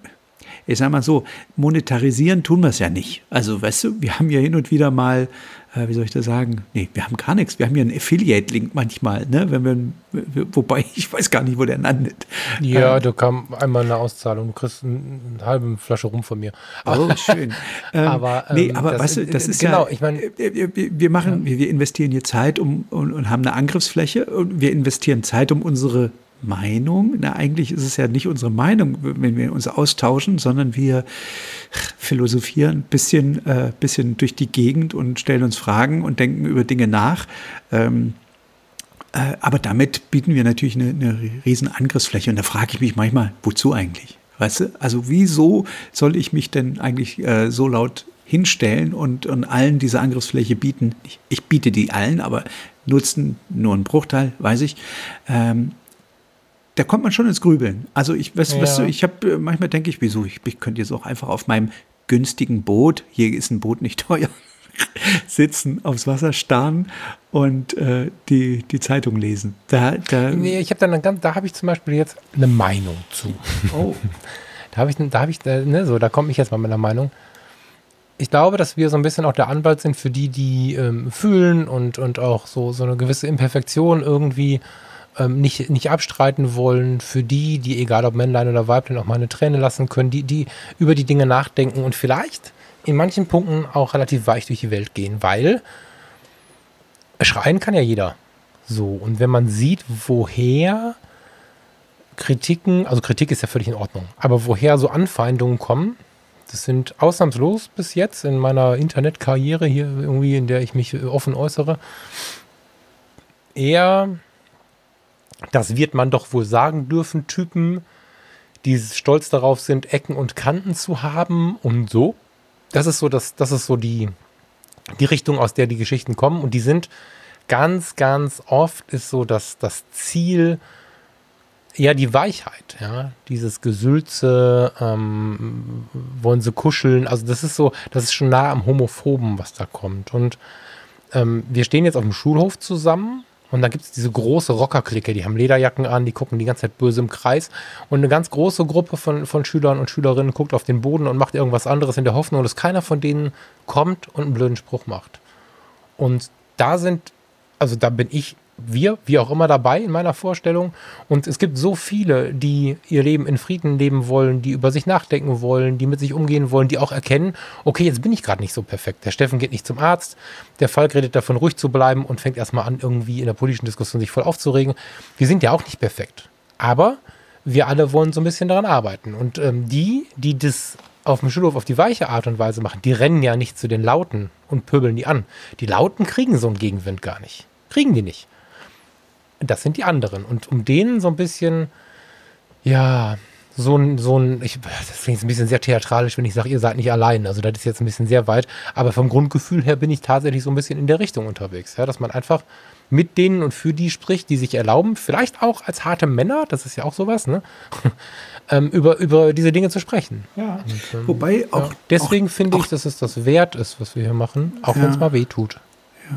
B: ich sag mal so, monetarisieren tun wir es ja nicht. Also, weißt du, wir haben ja hin und wieder mal, äh, wie soll ich das sagen? Nee, wir haben gar nichts. Wir haben ja einen Affiliate-Link manchmal, ne? Wenn wir, wobei, ich weiß gar nicht, wo der landet.
C: Ja,
B: ähm,
C: da kam einmal eine Auszahlung. Du kriegst eine, eine halbe Flasche rum von mir.
B: Oh, schön. ähm,
C: aber ähm,
B: nee, aber
C: das,
B: weißt du, das ist
C: genau,
B: ja,
C: ich meine,
B: wir, wir machen, ja. wir investieren hier Zeit um, und, und haben eine Angriffsfläche und wir investieren Zeit, um unsere Meinung, na eigentlich ist es ja nicht unsere Meinung, wenn wir uns austauschen, sondern wir philosophieren ein bisschen, äh, bisschen durch die Gegend und stellen uns Fragen und denken über Dinge nach. Ähm, äh, aber damit bieten wir natürlich eine, eine riesen Angriffsfläche und da frage ich mich manchmal, wozu eigentlich? Weißt du? Also wieso soll ich mich denn eigentlich äh, so laut hinstellen und, und allen diese Angriffsfläche bieten? Ich, ich biete die allen, aber nutzen nur einen Bruchteil, weiß ich. Ähm, Da kommt man schon ins Grübeln. Also ich, weißt, ja. weißt du, ich habe manchmal denke ich, wieso? Ich, ich könnte jetzt auch einfach auf meinem günstigen Boot, hier ist ein Boot nicht teuer, sitzen, aufs Wasser starren und äh, die, die Zeitung lesen. Da, da
C: nee, ich habe dann ganz, da habe ich zum Beispiel jetzt eine Meinung zu.
B: Oh.
C: da habe ich, da habe ich, ne, so, da komme ich jetzt mal mit einer Meinung. Ich glaube, dass wir so ein bisschen auch der Anwalt sind für die, die ähm, fühlen und, und auch so, so eine gewisse Imperfektion irgendwie Ähm, nicht, nicht abstreiten wollen, für die, die, egal ob Männlein oder Weiblein, auch mal eine Träne lassen können, die, die über die Dinge nachdenken und vielleicht in manchen Punkten auch relativ weich durch die Welt gehen, weil schreien kann ja jeder. So, und wenn man sieht, woher Kritiken, also Kritik ist ja völlig in Ordnung, aber woher so Anfeindungen kommen, das sind ausnahmslos bis jetzt in meiner Internetkarriere hier irgendwie, in der ich mich offen äußere, eher, das wird man doch wohl sagen dürfen, Typen, die stolz darauf sind, Ecken und Kanten zu haben und so. Das ist so, das, das ist so die, die Richtung, aus der die Geschichten kommen. Und die sind ganz, ganz oft ist so das, das Ziel, ja, die Weichheit, ja, dieses Gesülze, ähm, wollen sie kuscheln. Also das ist so, das ist schon nah am Homophoben, was da kommt. Und ähm, wir stehen jetzt auf dem Schulhof zusammen. Und da gibt es diese große Rockerklicke, die haben Lederjacken an, die gucken die ganze Zeit böse im Kreis. Und eine ganz große Gruppe von, von Schülern und Schülerinnen guckt auf den Boden und macht irgendwas anderes in der Hoffnung, dass keiner von denen kommt und einen blöden Spruch macht. Und da sind, also da bin ich, wir, wie auch immer dabei in meiner Vorstellung. Und es gibt so viele, die ihr Leben in Frieden leben wollen, die über sich nachdenken wollen, die mit sich umgehen wollen, die auch erkennen, okay, jetzt bin ich gerade nicht so perfekt. Der Steffen geht nicht zum Arzt, der Falk redet davon, ruhig zu bleiben und fängt erstmal an, irgendwie in der politischen Diskussion sich voll aufzuregen. Wir sind ja auch nicht perfekt. Aber wir alle wollen so ein bisschen daran arbeiten. Und ähm, die, die das auf dem Schulhof auf die weiche Art und Weise machen, die rennen ja nicht zu den Lauten und pöbeln die an. Die Lauten kriegen so einen Gegenwind gar nicht. Kriegen die nicht. Das sind die anderen. Und um denen so ein bisschen, ja, so ein, so ein, ich, das klingt ein bisschen sehr theatralisch, wenn ich sage, ihr seid nicht allein. Also das ist jetzt ein bisschen sehr weit. Aber vom Grundgefühl her bin ich tatsächlich so ein bisschen in der Richtung unterwegs. Ja, dass man einfach mit denen und für die spricht, die sich erlauben, vielleicht auch als harte Männer, das ist ja auch sowas, ne? ähm, über, über diese Dinge zu sprechen.
B: Ja.
C: Und, ähm,
B: Wobei auch.
C: Ja. Deswegen
B: auch,
C: finde ich,
B: auch,
C: dass es das wert ist, was wir hier machen, auch
B: ja.
C: wenn es mal weh tut.
B: Ja.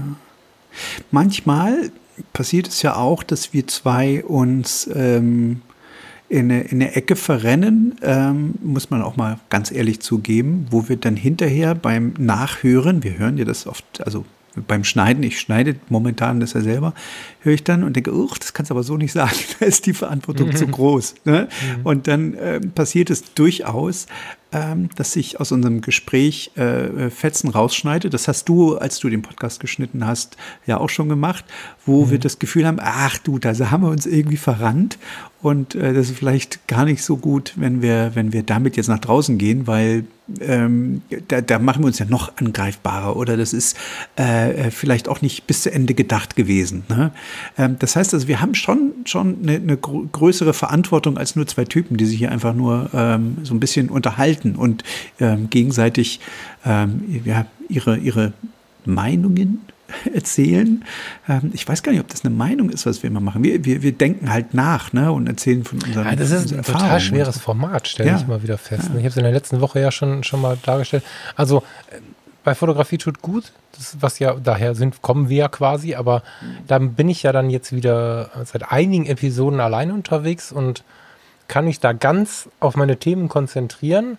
B: Manchmal passiert es ja auch, dass wir zwei uns ähm, in, eine, in eine Ecke verrennen, ähm, muss man auch mal ganz ehrlich zugeben, wo wir dann hinterher beim Nachhören, wir hören ja das oft, also beim Schneiden, ich schneide momentan das ja selber, höre ich dann und denke, oh, das kannst du aber so nicht sagen, da ist die Verantwortung mhm. zu groß. Ne? Mhm. Und dann ähm, passiert es durchaus, ähm, dass ich aus unserem Gespräch äh, Fetzen rausschneide. Das hast du, als du den Podcast geschnitten hast, ja auch schon gemacht, wo mhm. wir das Gefühl haben, ach du, da haben wir uns irgendwie verrannt. Und äh, das ist vielleicht gar nicht so gut, wenn wir, wenn wir damit jetzt nach draußen gehen, weil ähm, da, da machen wir uns ja noch angreifbarer oder das ist äh, vielleicht auch nicht bis zu Ende gedacht gewesen. Ne? Ähm, das heißt also, wir haben schon, schon eine, eine gr- größere Verantwortung als nur zwei Typen, die sich hier einfach nur ähm, so ein bisschen unterhalten und ähm, gegenseitig ähm, ja, ihre, ihre Meinungen erzählen. Ähm, ich weiß gar nicht, ob das eine Meinung ist, was wir immer machen. Wir, wir, wir denken halt nach, ne, und erzählen von unseren
C: ja, das ist ein total schweres Format, stelle ja. ich mal wieder fest. Ja. Ich habe es in der letzten Woche ja schon, schon mal dargestellt. Also bei Fotografie tut gut, das, was ja daher sind, kommen wir ja quasi, aber da bin ich ja dann jetzt wieder seit einigen Episoden alleine unterwegs und kann mich da ganz auf meine Themen konzentrieren,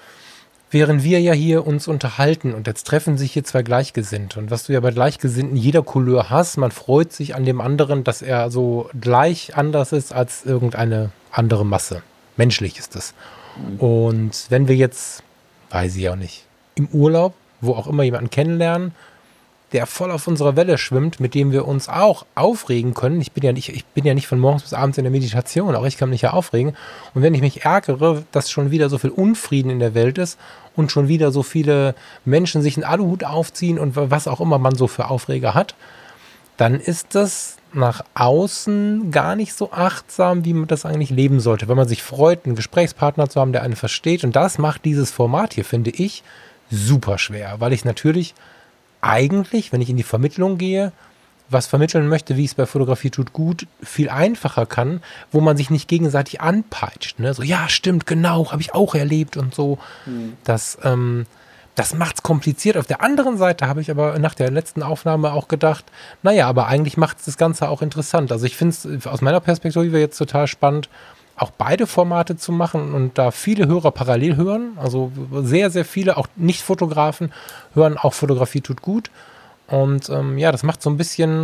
C: während wir ja hier uns unterhalten und jetzt treffen sich hier zwei Gleichgesinnte. Und was du ja bei Gleichgesinnten jeder Couleur hast, man freut sich an dem anderen, dass er so gleich anders ist als irgendeine andere Masse. Menschlich ist es. Mhm. Und wenn wir jetzt, weiß ich auch nicht, im Urlaub, wo auch immer jemanden kennenlernen, der voll auf unserer Welle schwimmt, mit dem wir uns auch aufregen können. Ich bin ja nicht, ich bin ja nicht von morgens bis abends in der Meditation, auch ich kann mich ja aufregen. Und wenn ich mich ärgere, dass schon wieder so viel Unfrieden in der Welt ist und schon wieder so viele Menschen sich einen Aluhut aufziehen und was auch immer man so für Aufreger hat, dann ist das nach außen gar nicht so achtsam, wie man das eigentlich leben sollte. Wenn man sich freut, einen Gesprächspartner zu haben, der einen versteht. Und das macht dieses Format hier, finde ich, super schwer, weil ich natürlich eigentlich, wenn ich in die Vermittlung gehe, was vermitteln möchte, wie es bei Fotografie tut gut, viel einfacher kann, wo man sich nicht gegenseitig anpeitscht. Ne? So, ja, stimmt, genau, habe ich auch erlebt und so. Mhm. Das, ähm, das macht es kompliziert. Auf der anderen Seite habe ich aber nach der letzten Aufnahme auch gedacht, naja, aber eigentlich macht es das Ganze auch interessant. Also ich finde es aus meiner Perspektive jetzt total spannend, auch beide Formate zu machen und da viele Hörer parallel hören, also sehr, sehr viele, auch Nicht-Fotografen, hören auch Fotografie tut gut und ähm, ja, das macht so ein bisschen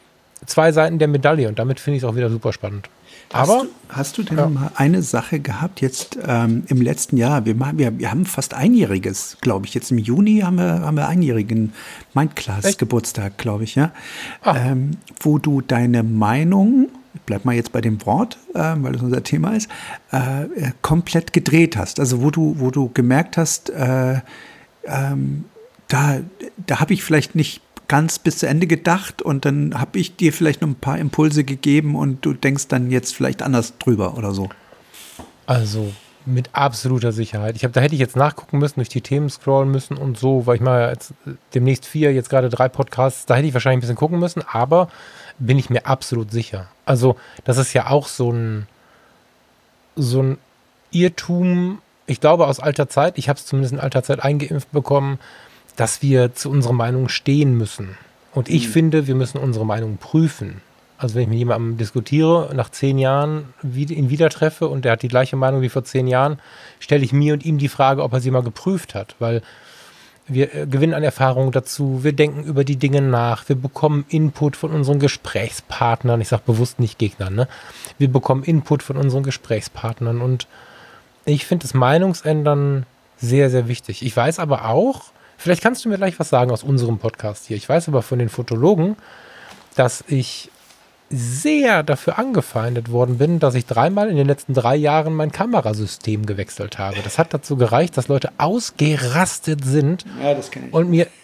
C: zwei Seiten der Medaille und damit finde ich es auch wieder super spannend. Aber
B: hast du, hast du denn
C: ja.
B: mal eine Sache gehabt jetzt ähm, im letzten Jahr? Wir, machen, wir, wir haben fast einjähriges, glaube ich. Jetzt im Juni haben wir, haben wir einjährigen Mindclass-Geburtstag, glaube ich, ja. Ähm, wo du deine Meinung, ich bleib mal jetzt bei dem Wort, äh, weil das unser Thema ist, äh, komplett gedreht hast. Also wo du, wo du gemerkt hast, äh, ähm, da, da habe ich vielleicht nicht ganz bis zu Ende gedacht und dann habe ich dir vielleicht noch ein paar Impulse gegeben und du denkst dann jetzt vielleicht anders drüber oder so.
C: Also mit absoluter Sicherheit. Ich habe, da hätte ich jetzt nachgucken müssen, durch die Themen scrollen müssen und so, weil ich mal jetzt demnächst vier, jetzt gerade drei Podcasts, da hätte ich wahrscheinlich ein bisschen gucken müssen, aber bin ich mir absolut sicher. Also das ist ja auch so ein so ein Irrtum, ich glaube aus alter Zeit, ich habe es zumindest in alter Zeit eingeimpft bekommen, dass wir zu unserer Meinung stehen müssen. Und ich mhm. finde, wir müssen unsere Meinung prüfen. Also wenn ich mit jemandem diskutiere, nach zehn Jahren ihn wieder treffe und der hat die gleiche Meinung wie vor zehn Jahren, stelle ich mir und ihm die Frage, ob er sie mal geprüft hat. Weil wir gewinnen an Erfahrung dazu, wir denken über die Dinge nach, wir bekommen Input von unseren Gesprächspartnern, ich sage bewusst nicht Gegnern, ne? Wir bekommen Input von unseren Gesprächspartnern und ich finde das Meinungsändern sehr, sehr wichtig. Ich weiß aber auch, vielleicht kannst du mir gleich was sagen aus unserem Podcast hier. Ich weiß aber von den Fotologen, dass ich sehr dafür angefeindet worden bin, dass ich dreimal in den letzten drei Jahren mein Kamerasystem gewechselt habe. Das hat dazu gereicht, dass Leute ausgerastet sind
B: ja, das kenn ich.
C: und mir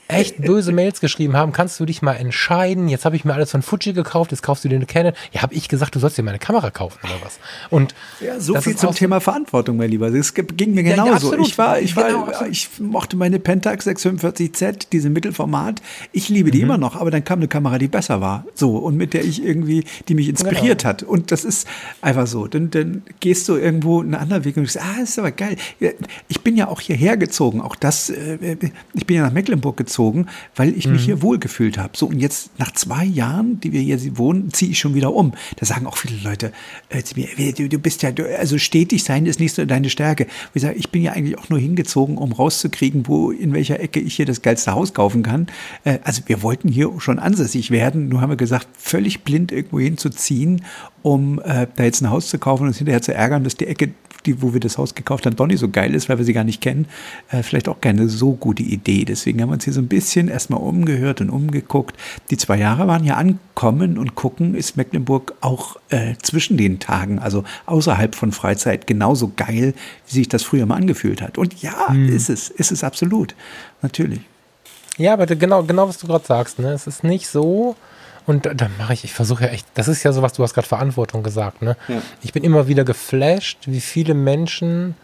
C: echt böse Mails geschrieben haben, kannst du dich mal entscheiden, jetzt habe ich mir alles von Fuji gekauft, jetzt kaufst du dir eine Canon. Ja, habe ich gesagt, du sollst dir meine Kamera kaufen oder was? Und
B: ja, so viel zum Thema Verantwortung, mein Lieber. Das ging mir genauso. Ja, ja, ich war, ich war, genau, ich mochte meine Pentax sechs fünfundvierzig Z, diese Mittelformat. Ich liebe die mhm. immer noch, aber dann kam eine Kamera, die besser war. So, und mit der ich irgendwie, die mich inspiriert genau. hat. Und das ist einfach so. Dann, dann gehst du irgendwo einen anderen Weg und du sagst, ah, das ist aber geil. Ich bin ja auch hierher gezogen. Auch das, ich bin ja nach Mecklenburg gezogen. weil ich mich mhm. hier wohlgefühlt habe. So, und jetzt nach zwei Jahren, die wir hier wohnen, ziehe ich schon wieder um. Da sagen auch viele Leute äh, zu mir, du, du bist ja, du, also stetig sein ist nicht so deine Stärke. Ich sage, ich bin ja eigentlich auch nur hingezogen, um rauszukriegen, wo, in welcher Ecke ich hier das geilste Haus kaufen kann. Äh, also wir wollten hier schon ansässig werden, nur haben wir gesagt, völlig blind irgendwo hinzuziehen, um äh, da jetzt ein Haus zu kaufen und uns hinterher zu ärgern, dass die Ecke, die, wo wir das Haus gekauft haben, doch nicht so geil ist, weil wir sie gar nicht kennen, äh, vielleicht auch keine so gute Idee. Deswegen haben wir uns hier so ein bisschen erstmal umgehört und umgeguckt. Die zwei Jahre waren ja ankommen und gucken, ist Mecklenburg auch äh, zwischen den Tagen, also außerhalb von Freizeit, genauso geil, wie sich das früher mal angefühlt hat. Und ja, hm. ist es, ist es absolut, natürlich.
C: Ja, aber genau, genau was du gerade sagst, ne? Es ist nicht so. Und dann mache ich, ich versuche ja echt, das ist ja sowas, du hast gerade Verantwortung gesagt, ne? Ja. Ich bin immer wieder geflasht, wie viele Menschen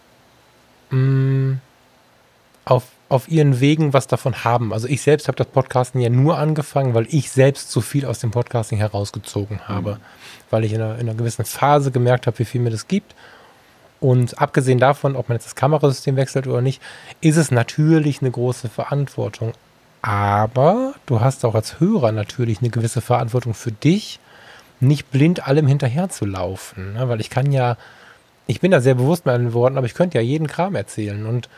C: mh, auf, auf ihren Wegen was davon haben. Also ich selbst habe das Podcasten ja nur angefangen, weil ich selbst so viel aus dem Podcasting herausgezogen habe. Mhm. Weil ich in einer, in einer gewissen Phase gemerkt habe, wie viel mir das gibt. Und abgesehen davon, ob man jetzt das Kamerasystem wechselt oder nicht, ist es natürlich eine große Verantwortung. Aber du hast auch als Hörer natürlich eine gewisse Verantwortung für dich, nicht blind allem hinterher zu laufen. Ne? Weil ich kann ja, ich bin da sehr bewusst mit meinen Worten, aber ich könnte ja jeden Kram erzählen. Und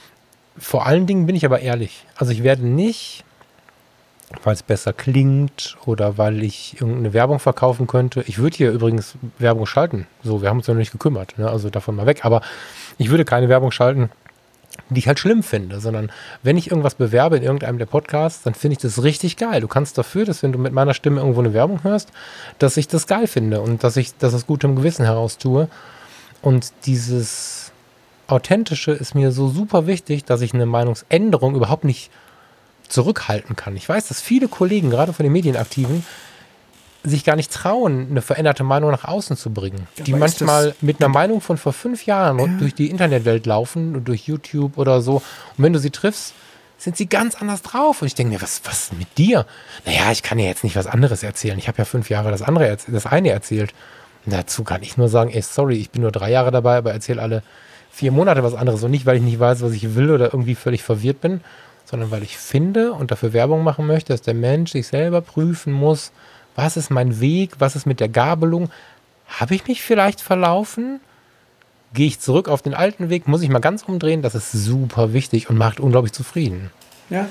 C: vor allen Dingen bin ich aber ehrlich. Also ich werde nicht, weil es besser klingt oder weil ich irgendeine Werbung verkaufen könnte. Ich würde hier übrigens Werbung schalten. So, wir haben uns ja noch nicht gekümmert. Ne? Also davon mal weg. Aber ich würde keine Werbung schalten, die ich halt schlimm finde, sondern wenn ich irgendwas bewerbe in irgendeinem der Podcasts, dann finde ich das richtig geil. Du kannst dafür, dass wenn du mit meiner Stimme irgendwo eine Werbung hörst, dass ich das geil finde und dass ich das aus gutem Gewissen heraus tue. Und dieses Authentische ist mir so super wichtig, dass ich eine Meinungsänderung überhaupt nicht zurückhalten kann. Ich weiß, dass viele Kollegen, gerade von den Medienaktiven, sich gar nicht trauen, eine veränderte Meinung nach außen zu bringen. Ja, die manchmal das, mit einer Meinung von vor fünf Jahren ja. durch die Internetwelt laufen, durch YouTube oder so. Und wenn du sie triffst, sind sie ganz anders drauf. Und ich denke mir, was, was mit dir? Naja, ich kann ja jetzt nicht was anderes erzählen. Ich habe ja fünf Jahre das andere, das eine erzählt. Und dazu kann ich nur sagen, ey, sorry, ich bin nur drei Jahre dabei, aber erzähle alle vier Monate was anderes. Und nicht, weil ich nicht weiß, was ich will oder irgendwie völlig verwirrt bin, sondern weil ich finde und dafür Werbung machen möchte, dass der Mensch sich selber prüfen muss, was ist mein Weg, was ist mit der Gabelung? Habe ich mich vielleicht verlaufen? Gehe ich zurück auf den alten Weg? Muss ich mal ganz umdrehen? Das ist super wichtig und macht unglaublich zufrieden.
B: Ja,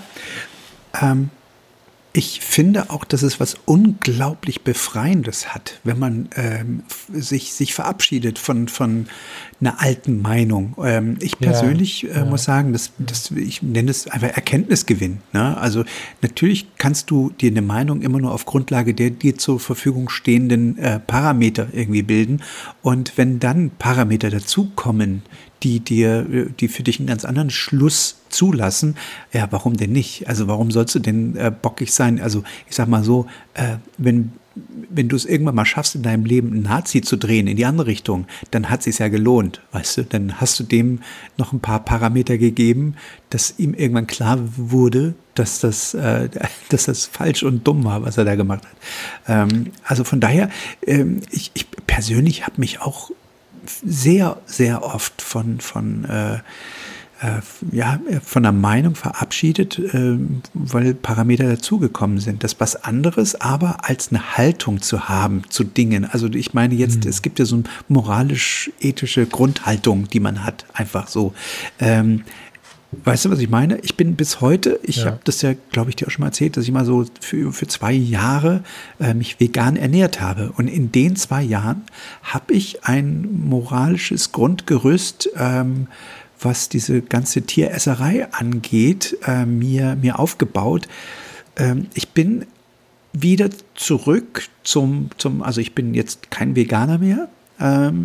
B: ähm, ich finde auch, dass es was unglaublich Befreiendes hat, wenn man ähm, sich, sich verabschiedet von, von einer alten Meinung. Ähm, ich persönlich ja, äh, ja. muss sagen, dass, dass ich nenne es einfach Erkenntnisgewinn. Ne? Also natürlich kannst du dir eine Meinung immer nur auf Grundlage der dir zur Verfügung stehenden äh, Parameter irgendwie bilden. Und wenn dann Parameter dazukommen, die dir, die für dich einen ganz anderen Schluss zulassen, ja, warum denn nicht? Also warum sollst du denn äh, bockig sein? Also ich sag mal so, äh, wenn wenn du es irgendwann mal schaffst, in deinem Leben einen Nazi zu drehen in die andere Richtung, dann hat es sich ja gelohnt, weißt du? Dann hast du dem noch ein paar Parameter gegeben, dass ihm irgendwann klar wurde, dass das, äh, dass das falsch und dumm war, was er da gemacht hat. Ähm, also von daher, ähm, ich, ich persönlich habe mich auch sehr, sehr oft von, von äh, Äh, ja, von der Meinung verabschiedet, äh, weil Parameter dazugekommen sind. Das ist was anderes, aber als eine Haltung zu haben zu Dingen. Also ich meine jetzt, mhm. es gibt ja so eine moralisch-ethische Grundhaltung, die man hat, einfach so. Ähm, weißt du, was ich meine? Ich bin bis heute, ich ja. habe das ja, glaube ich, dir auch schon mal erzählt, dass ich mal so für, für zwei Jahre äh, mich vegan ernährt habe. Und in den zwei Jahren habe ich ein moralisches Grundgerüst, ähm, was diese ganze Tieresserei angeht, äh, mir, mir aufgebaut. Ähm, ich bin wieder zurück zum, zum, also ich bin jetzt kein Veganer mehr, ähm,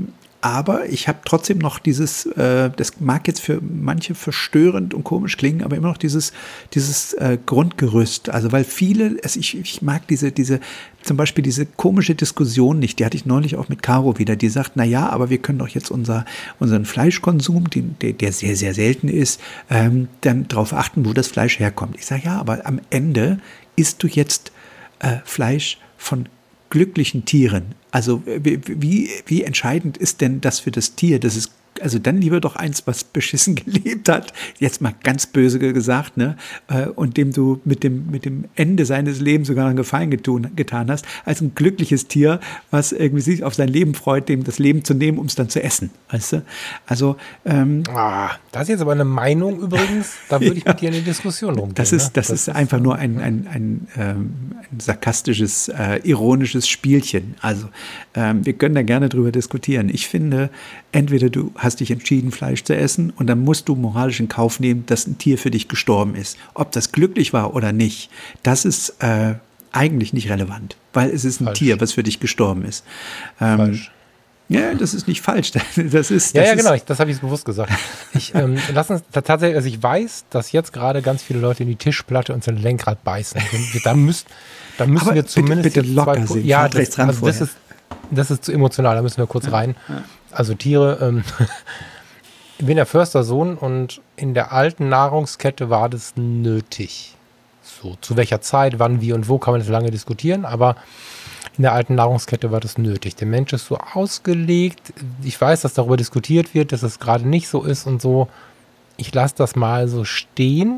B: aber ich habe trotzdem noch dieses, äh, das mag jetzt für manche verstörend und komisch klingen, aber immer noch dieses, dieses äh, Grundgerüst. Also weil viele, also ich, ich mag diese, diese, zum Beispiel diese komische Diskussion nicht, die hatte ich neulich auch mit Caro wieder, die sagt, na ja, aber wir können doch jetzt unser, unseren Fleischkonsum, den, der, der sehr, sehr selten ist, ähm, dann darauf achten, wo das Fleisch herkommt. Ich sage, ja, aber am Ende isst du jetzt äh, Fleisch von glücklichen Tieren. Also wie, wie, wie entscheidend ist denn das für das Tier? Das ist also dann lieber doch eins, was beschissen gelebt hat, jetzt mal ganz böse gesagt, ne, und dem du mit dem, mit dem Ende seines Lebens sogar einen Gefallen getun, getan hast, als ein glückliches Tier, was irgendwie sich auf sein Leben freut, dem das Leben zu nehmen, um es dann zu essen, weißt du? Also, ähm,
C: ah, das ist jetzt aber eine Meinung übrigens, da würde ich mit dir in die Diskussion rumgehen.
B: Das ist,
C: ne?
B: das, das ist einfach nur ein, ein, ein, ähm, ein sarkastisches, äh, ironisches Spielchen. Also, ähm, wir können da gerne drüber diskutieren. Ich finde, entweder du hast dich entschieden, Fleisch zu essen und dann musst du moralisch in Kauf nehmen, dass ein Tier für dich gestorben ist. Ob das glücklich war oder nicht, das ist äh, eigentlich nicht relevant, weil es ist ein falsch. Tier, was für dich gestorben ist. Ähm, falsch. Ja, das ist nicht falsch. Das ist, das
C: ja, ja,
B: ist
C: genau, ich, das habe ich bewusst gesagt. Ich, ähm, lass uns tatsächlich, also ich weiß, dass jetzt gerade ganz viele Leute in die Tischplatte und sein Lenkrad beißen. Da, müsst, da müssen
B: Aber
C: wir zumindest
B: bitte, bitte locker sehen.
C: Ja, das, also das, ist, das ist zu emotional, da müssen wir kurz ja, rein. Ja. Also Tiere, ähm, ich bin der Förstersohn und in der alten Nahrungskette war das nötig. So, zu welcher Zeit, wann, wie und wo kann man das lange diskutieren, aber in der alten Nahrungskette war das nötig. Der Mensch ist so ausgelegt, ich weiß, dass darüber diskutiert wird, dass es gerade nicht so ist und so. Ich lasse das mal so stehen.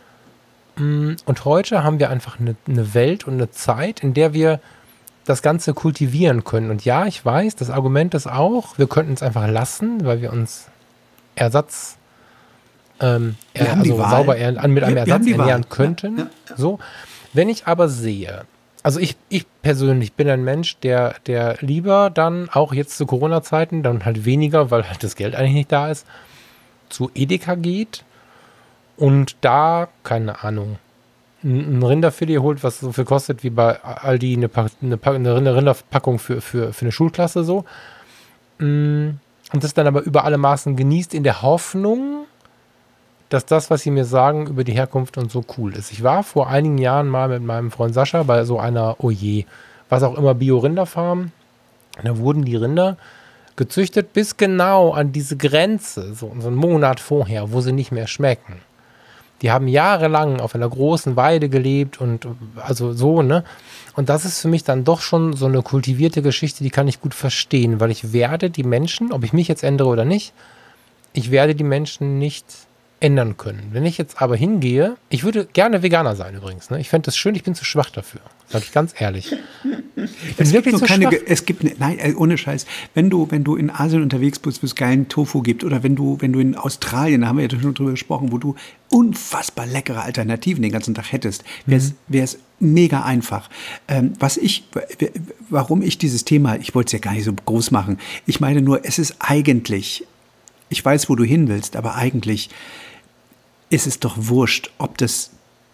C: Und heute haben wir einfach eine, eine Welt und eine Zeit, in der wir das Ganze kultivieren können. Und ja, ich weiß, das Argument ist auch, wir könnten es einfach lassen, weil wir uns Ersatz, ähm, wir also sauber er, mit einem wir, Ersatz wir ernähren könnten. Ja, ja, ja. So. Wenn ich aber sehe, also ich, ich persönlich bin ein Mensch, der, der lieber dann, auch jetzt zu Corona-Zeiten, dann halt weniger, weil halt das Geld eigentlich nicht da ist, zu Edeka geht und da, keine Ahnung, ein Rinderfilet holt, was so viel kostet wie bei Aldi eine, eine, eine Rinderpackung für, für, für eine Schulklasse so. Und das dann aber über alle Maßen genießt in der Hoffnung, dass das, was sie mir sagen über die Herkunft und so cool ist. Ich war vor einigen Jahren mal mit meinem Freund Sascha bei so einer, oh je, was auch immer, Bio-Rinderfarm. Da wurden die Rinder gezüchtet bis genau an diese Grenze, so, so einen Monat vorher, wo sie nicht mehr schmecken. Die haben jahrelang auf einer großen Weide gelebt und also so, ne? Und das ist für mich dann doch schon so eine kultivierte Geschichte, die kann ich gut verstehen, weil ich werde die Menschen, ob ich mich jetzt ändere oder nicht, ich werde die Menschen nicht ändern können. Wenn ich jetzt aber hingehe, ich würde gerne Veganer sein übrigens, ne? Ich fände das schön, ich bin zu schwach dafür, sage ich ganz ehrlich. Ich bin
B: es
C: wirklich
B: gibt
C: zu
B: keine,
C: schwach.
B: Es gibt, nein, ohne Scheiß, wenn du, wenn du in Asien unterwegs bist, wo es geilen Tofu gibt oder wenn du, wenn du in Australien, da haben wir ja schon drüber gesprochen, wo du unfassbar leckere Alternativen den ganzen Tag hättest, wäre es mhm. mega einfach. Ähm, was ich, warum ich dieses Thema, ich wollte es ja gar nicht so groß machen, ich meine nur, es ist eigentlich, ich weiß, wo du hin willst, aber eigentlich ist es doch wurscht, ob das,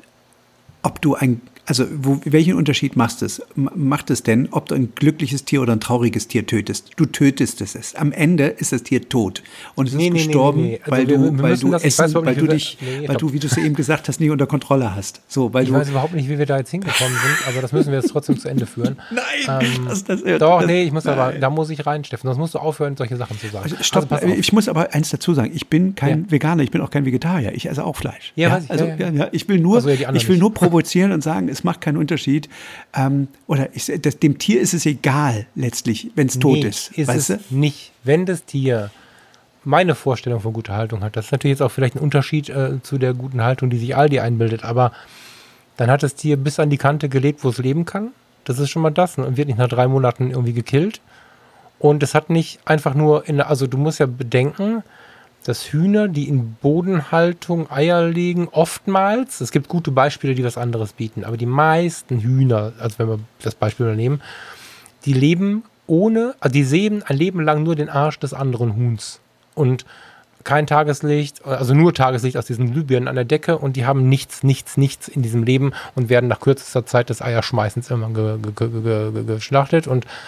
B: ob du ein, also wo, welchen Unterschied machst es, macht es denn, ob du ein glückliches Tier oder ein trauriges Tier tötest? Du tötest es. Am Ende ist das Tier tot und es ist nee, gestorben, nee, nee, nee. Also weil wir, du, wir weil du das, Essen, weil du dich, nee, weil du, wie du es eben gesagt hast, nicht unter Kontrolle hast. So, weil
C: ich
B: du,
C: weiß überhaupt nicht, wie wir da jetzt hingekommen sind, aber das müssen wir jetzt trotzdem zu Ende führen.
B: Nein,
C: ähm,
B: das, das,
C: doch,
B: das,
C: nee, ich muss
B: nein.
C: aber, da muss ich rein, Steffen. Sonst musst du aufhören, solche Sachen zu sagen.
B: Also, stopp, also, ich muss aber eins dazu sagen: Ich bin kein ja. Veganer, ich bin auch kein Vegetarier. Ich esse auch Fleisch.
C: Ja,
B: ja?
C: weiß ich,
B: also
C: ja, ja.
B: Ja, ich will nur,
C: also, ja,
B: ich will nur provozieren und sagen, es macht keinen Unterschied. Ähm, oder ich, das, dem Tier ist es egal letztlich, wenn es tot
C: nee,
B: ist.
C: ist
B: weißt
C: es
B: du?
C: nicht. Wenn das Tier meine Vorstellung von guter Haltung hat, das ist natürlich jetzt auch vielleicht ein Unterschied äh, zu der guten Haltung, die sich Aldi einbildet, aber dann hat das Tier bis an die Kante gelebt, wo es leben kann. Das ist schon mal das. Und wird nicht nach drei Monaten irgendwie gekillt. Und es hat nicht einfach nur, in, also du musst ja bedenken, dass Hühner, die in Bodenhaltung Eier legen, oftmals, es gibt gute Beispiele, die was anderes bieten, aber die meisten Hühner, also wenn wir das Beispiel nehmen, die leben ohne, also die sehen ein Leben lang nur den Arsch des anderen Huhns und kein Tageslicht, also nur Tageslicht aus diesen Glühbirnen an der Decke und die haben nichts, nichts, nichts in diesem Leben und werden nach kürzester Zeit des Eierschmeißens irgendwann ge, ge, ge, ge, ge, geschlachtet und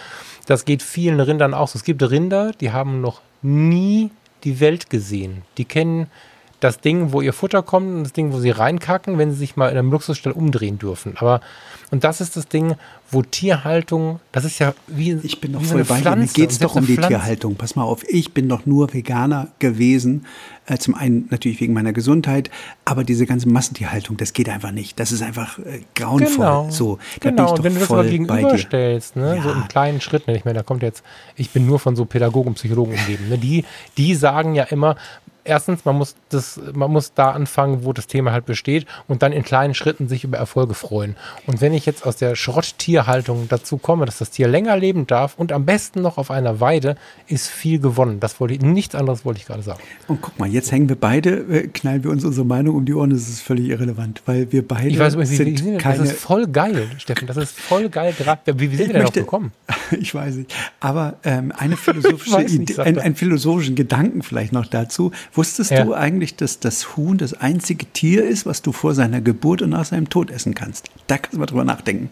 C: das geht vielen Rindern auch so. Es gibt Rinder, die haben noch nie die Welt gesehen. Die kennen das Ding, wo ihr Futter kommt und das Ding, wo sie reinkacken, wenn sie sich mal in einem Luxusstall umdrehen dürfen. Aber, und das ist das Ding, wo Tierhaltung, das ist ja wie
B: Ich bin doch
C: wie so
B: voll
C: eine
B: bei dir.
C: Pflanze.
B: Mir geht es
C: Und
B: doch um die
C: Pflanze-
B: Tierhaltung. Pass mal auf, ich bin doch nur Veganer gewesen. Äh, zum einen natürlich wegen meiner Gesundheit, aber diese ganze Massentierhaltung, das geht einfach nicht. Das ist einfach äh, grauenvoll.
C: Genau,
B: So, da
C: genau.
B: bin ich
C: Und
B: doch
C: wenn du das mal
B: voll bei dir.
C: gegenüberstellst, ne, so
B: Ja.
C: in kleinen Schritten, ich meine, da kommt jetzt, ich bin nur von so Pädagogen, Psychologen umgeben, ne, die, die sagen ja immer, erstens, man muss das, man muss da anfangen, wo das Thema halt besteht und dann in kleinen Schritten sich über Erfolge freuen. Und wenn ich jetzt aus der Schrotttierhaltung dazu komme, dass das Tier länger leben darf und am besten noch auf einer Weide, ist viel gewonnen. Das wollte ich, nichts anderes wollte ich gerade sagen.
B: Und guck mal, jetzt hängen wir beide, äh, knallen wir uns unsere Meinung um die Ohren, das ist völlig irrelevant, weil wir beide
C: Ich weiß, wie,
B: sind
C: wie, wie,
B: keine...
C: das ist voll geil, Steffen, das ist voll geil. Grad, wie, wie sind
B: Ich
C: wir denn
B: möchte-
C: drauf gekommen?
B: Ich weiß nicht. Aber ähm, eine philosophische
C: Ich weiß nicht,
B: Idee,
C: sagt
B: ein,
C: er.
B: einen philosophischen Gedanken vielleicht noch dazu. Wusstest
C: Ja.
B: du eigentlich, dass das Huhn das einzige Tier ist, was du vor seiner Geburt und nach seinem Tod essen kannst? Da kannst du mal drüber nachdenken.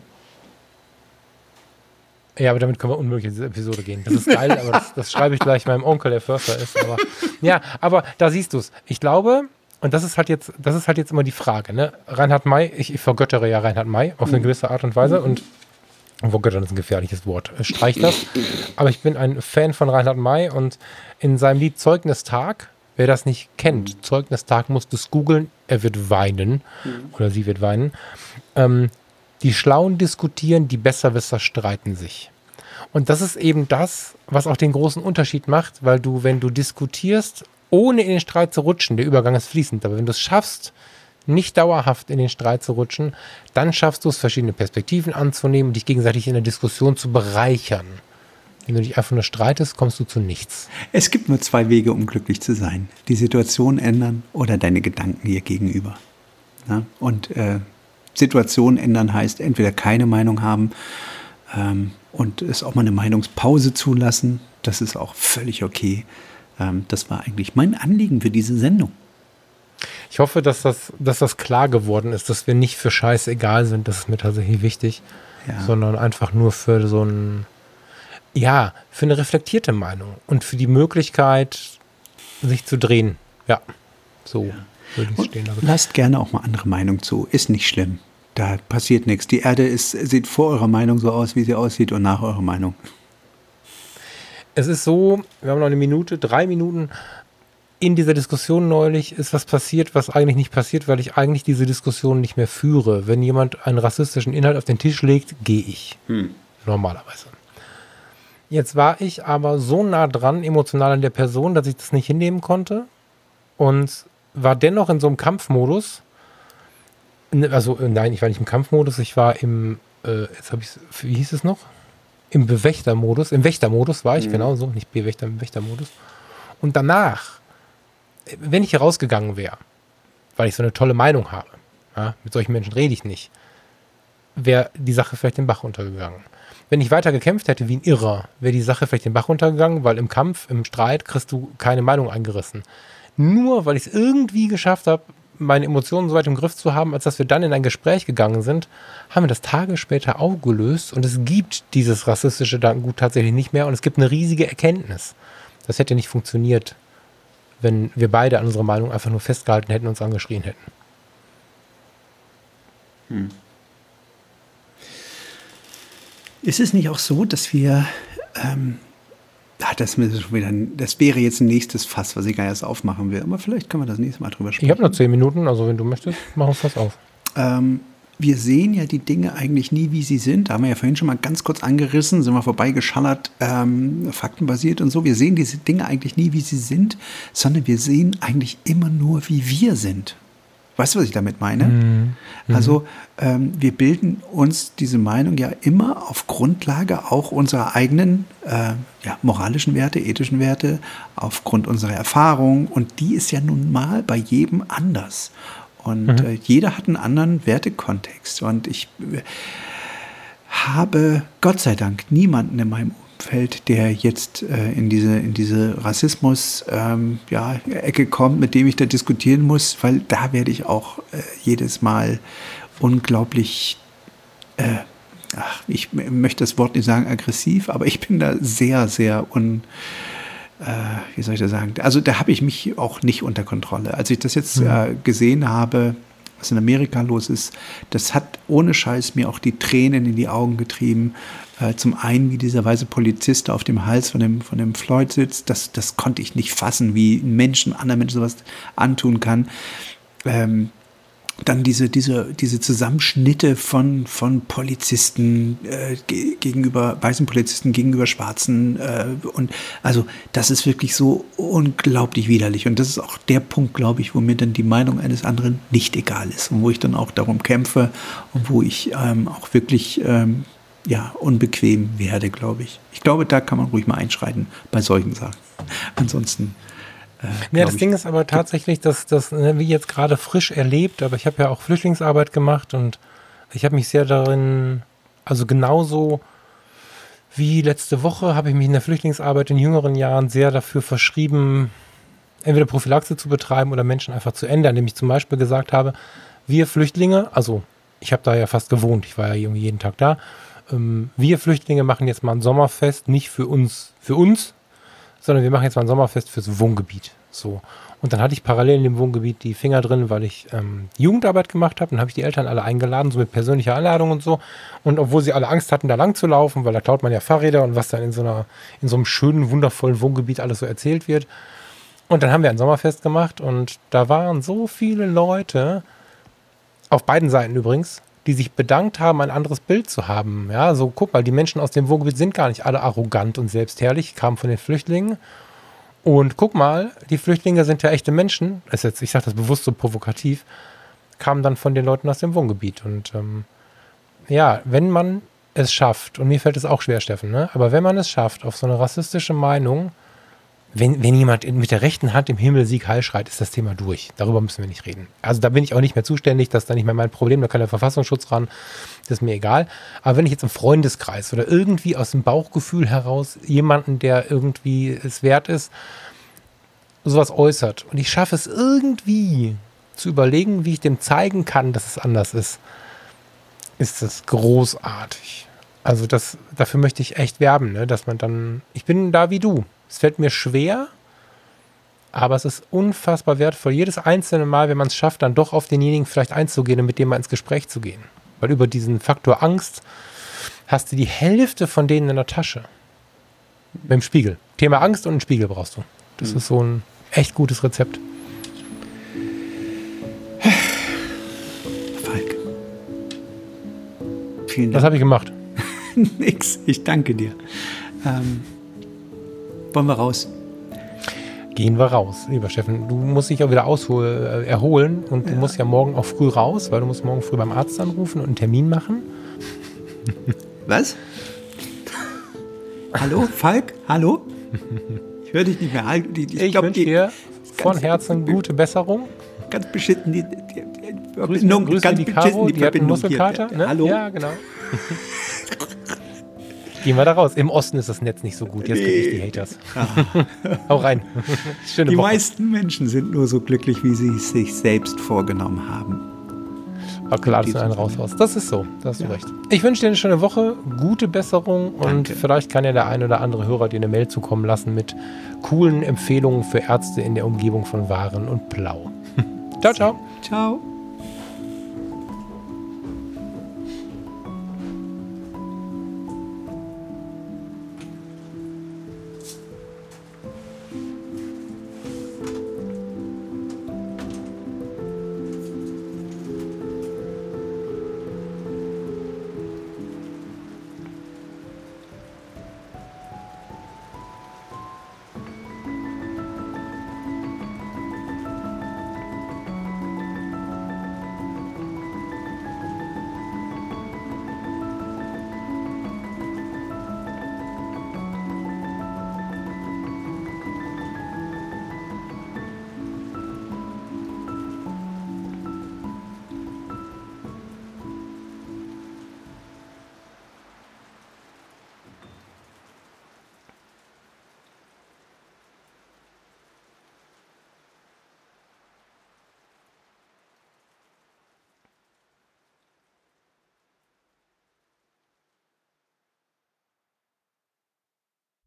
C: Ja, aber damit können wir unmöglich in diese Episode gehen. Das ist geil, aber das, das schreibe ich gleich meinem Onkel, der Förster ist. Aber, ja, aber da siehst du es. Ich glaube, und das ist halt jetzt, das ist halt jetzt immer die Frage, ne? Reinhard May, ich, ich vergöttere ja Reinhard May auf eine gewisse Art und Weise und vergöttern ist ein gefährliches Wort. Streich das. Aber ich bin ein Fan von Reinhard May und in seinem Lied Zeugnistag, wer das nicht kennt, Zeugnistag, musst du es googeln, er wird weinen oder sie wird weinen. Ähm, die Schlauen diskutieren, die Besserwisser streiten sich. Und das ist eben das, was auch den großen Unterschied macht, weil du, wenn du diskutierst, ohne in den Streit zu rutschen, der Übergang ist fließend, aber wenn du es schaffst, nicht dauerhaft in den Streit zu rutschen, dann schaffst du es, verschiedene Perspektiven anzunehmen und dich gegenseitig in der Diskussion zu bereichern. Wenn du dich einfach nur streitest, kommst du zu nichts.
B: Es gibt nur zwei Wege, um glücklich zu sein. Die Situation ändern oder deine Gedanken ihr gegenüber. Ja? Und äh, Situation ändern heißt entweder keine Meinung haben ähm, und es auch mal eine Meinungspause zulassen. Das ist auch völlig okay. Ähm, das war eigentlich mein Anliegen für diese Sendung.
C: Ich hoffe, dass das, dass das klar geworden ist, dass wir nicht für Scheiße egal sind. Das ist mir tatsächlich wichtig.
B: Ja.
C: Sondern einfach nur für so ein, ja, für eine reflektierte Meinung und für die Möglichkeit, sich zu drehen. Ja, so
B: Ja.
C: würde ich
B: Und
C: stehen lassen.
B: lasst gerne auch mal andere Meinung zu. Ist nicht schlimm. Da passiert nichts. Die Erde ist, sieht vor eurer Meinung so aus, wie sie aussieht und nach eurer Meinung.
C: Es ist so, wir haben noch eine Minute, drei Minuten. In dieser Diskussion neulich ist was passiert, was eigentlich nicht passiert, weil ich eigentlich diese Diskussion nicht mehr führe. Wenn jemand einen rassistischen Inhalt auf den Tisch legt, gehe ich. Hm. Normalerweise. Jetzt war ich aber so nah dran, emotional an der Person, dass ich das nicht hinnehmen konnte und war dennoch in so einem Kampfmodus. Also nein, ich war nicht im Kampfmodus, ich war im, äh, jetzt habe ich, wie hieß es noch? Im Bewächtermodus, im Wächtermodus war ich, mhm. genau so, nicht Bewächter, im Wächtermodus. Und danach, wenn ich hier rausgegangen wäre, weil ich so eine tolle Meinung habe, ja, mit solchen Menschen rede ich nicht, wäre die Sache vielleicht den Bach untergegangen. Wenn ich weiter gekämpft hätte wie ein Irrer, wäre die Sache vielleicht den Bach untergegangen, weil im Kampf, im Streit kriegst du keine Meinung eingerissen. Nur weil ich es irgendwie geschafft habe, meine Emotionen so weit im Griff zu haben, als dass wir dann in ein Gespräch gegangen sind, haben wir das Tage später aufgelöst und es gibt dieses rassistische Gedankengut tatsächlich nicht mehr und es gibt eine riesige Erkenntnis. Das hätte nicht funktioniert, wenn wir beide an unserer Meinung einfach nur festgehalten hätten und uns angeschrien hätten.
B: Hm. Ist es nicht auch so, dass wir, ähm, ach, das, schon wieder, das wäre jetzt ein nächstes Fass, was ich gar nicht erst aufmachen will, aber vielleicht können wir das nächste Mal drüber sprechen.
C: Ich habe noch zehn Minuten, also wenn du möchtest, mach uns das auf.
B: Ähm, wir sehen ja die Dinge eigentlich nie, wie sie sind. Da haben wir ja vorhin schon mal ganz kurz angerissen, sind wir vorbeigeschallert, ähm, faktenbasiert und so. Wir sehen diese Dinge eigentlich nie, wie sie sind, sondern wir sehen eigentlich immer nur, wie wir sind. Weißt du, was ich damit meine?
C: Mhm.
B: Also ähm, wir bilden uns diese Meinung ja immer auf Grundlage auch unserer eigenen äh, ja, moralischen Werte, ethischen Werte, aufgrund unserer Erfahrung. Und die ist ja nun mal bei jedem anders. Und mhm. äh, jeder hat einen anderen Wertekontext. Und ich äh, habe Gott sei Dank niemanden in meinem Umfeld, der jetzt äh, in diese, in diese Rassismus ähm, ja, Ecke kommt, mit dem ich da diskutieren muss, weil da werde ich auch äh, jedes Mal unglaublich, äh, ach, ich möchte das Wort nicht sagen aggressiv, aber ich bin da sehr, sehr un, äh, wie soll ich das sagen, also da habe ich mich auch nicht unter Kontrolle. Als ich das jetzt mhm. äh, gesehen habe, was in Amerika los ist, das hat ohne Scheiß mir auch die Tränen in die Augen getrieben. Äh, zum einen, wie dieser weiße Polizist auf dem Hals von dem, von dem Floyd sitzt, das, das konnte ich nicht fassen, wie ein Menschen, anderen Menschen sowas antun kann. Ähm, Dann diese, diese, diese Zusammenschnitte von, von Polizisten äh, ge- gegenüber, weißen Polizisten gegenüber Schwarzen. Äh, und also das ist wirklich so unglaublich widerlich. Und das ist auch der Punkt, glaube ich, wo mir dann die Meinung eines anderen nicht egal ist. Und wo ich dann auch darum kämpfe und wo ich ähm, auch wirklich ähm, ja, unbequem werde, glaube ich. Ich glaube, da kann man ruhig mal einschreiten bei solchen Sachen. Ansonsten... Äh,
C: ja, das Ding ist aber tatsächlich, dass das, wie jetzt gerade frisch erlebt, aber ich habe ja auch Flüchtlingsarbeit gemacht und ich habe mich sehr darin, also genauso wie letzte Woche habe ich mich in der Flüchtlingsarbeit in jüngeren Jahren sehr dafür verschrieben, entweder Prophylaxe zu betreiben oder Menschen einfach zu ändern, indem ich zum Beispiel gesagt habe, wir Flüchtlinge, also ich habe da ja fast gewohnt, ich war ja irgendwie jeden Tag da, ähm, wir Flüchtlinge machen jetzt mal ein Sommerfest, nicht für uns, für uns, sondern wir machen jetzt mal ein Sommerfest fürs Wohngebiet. So. Und dann hatte ich parallel in dem Wohngebiet die Finger drin, weil ich ähm, Jugendarbeit gemacht habe. Dann habe ich die Eltern alle eingeladen, so mit persönlicher Einladung und so. Und obwohl sie alle Angst hatten, da lang zu laufen, weil da klaut man ja Fahrräder und was dann in so einer, in so einem schönen, wundervollen Wohngebiet alles so erzählt wird. Und dann haben wir ein Sommerfest gemacht und da waren so viele Leute, auf beiden Seiten übrigens, die sich bedankt haben, ein anderes Bild zu haben. Ja, so guck mal, die Menschen aus dem Wohngebiet sind gar nicht alle arrogant und selbstherrlich, kamen von den Flüchtlingen. Und guck mal, die Flüchtlinge sind ja echte Menschen. Das ist jetzt, ich sage das bewusst so provokativ, kamen dann von den Leuten aus dem Wohngebiet. Und ähm, ja, wenn man es schafft, und mir fällt es auch schwer, Steffen, ne? Aber wenn man es schafft, auf so eine rassistische Meinung, wenn, wenn jemand mit der rechten Hand im Himmel Sieg Heil schreit, ist das Thema durch. Darüber müssen wir nicht reden. Also da bin ich auch nicht mehr zuständig, das ist dann nicht mehr mein Problem, da kann der Verfassungsschutz ran, das ist mir egal. Aber wenn ich jetzt im Freundeskreis oder irgendwie aus dem Bauchgefühl heraus jemanden, der irgendwie es wert ist, sowas äußert und ich schaffe es irgendwie zu überlegen, wie ich dem zeigen kann, dass es anders ist, ist das großartig. Also das, dafür möchte ich echt werben, ne? Dass man dann, ich bin da wie du. Es fällt mir schwer, aber es ist unfassbar wertvoll, jedes einzelne Mal, wenn man es schafft, dann doch auf denjenigen vielleicht einzugehen und mit dem mal ins Gespräch zu gehen. Weil über diesen Faktor Angst hast du die Hälfte von denen in der Tasche. Mit dem Spiegel. Thema Angst und einen Spiegel brauchst du. Das mhm. ist so ein echt gutes Rezept.
B: Falk. Vielen Dank.
C: Was habe ich gemacht?
B: Nix, ich danke dir. Ähm, wollen wir raus?
C: Gehen wir raus, lieber Steffen. Du musst dich auch wieder aushol- äh, erholen und ja. Du musst ja morgen auch früh raus, weil du musst morgen früh beim Arzt anrufen und einen Termin machen.
B: Was? Hallo, Falk? Hallo? Ich höre dich nicht mehr. Ich,
C: ich, ich wünsche dir von Herzen gute Besserung.
B: Ganz beschissen die, die, die
C: Verbindung. Grüß, grüß ganz die Caro, die, die hat einen Muskelkater.
B: Hier.
C: Ne?
B: Hallo?
C: Ja, genau. Gehen wir da raus. Im Osten ist das Netz nicht so gut. Jetzt kriege ich die Haters. Ah. Hau rein. Schöne
B: die
C: Woche.
B: meisten Menschen sind nur so glücklich, wie sie es sich selbst vorgenommen haben.
C: Okay, ladest du einen raus raus. Das ist so. Da hast du ja. recht. Ich wünsche dir eine schöne Woche, gute Besserung und Danke. Vielleicht kann ja der ein oder andere Hörer dir eine Mail zukommen lassen mit coolen Empfehlungen für Ärzte in der Umgebung von Waren und Blau. Ciao, ciao.
B: Ciao.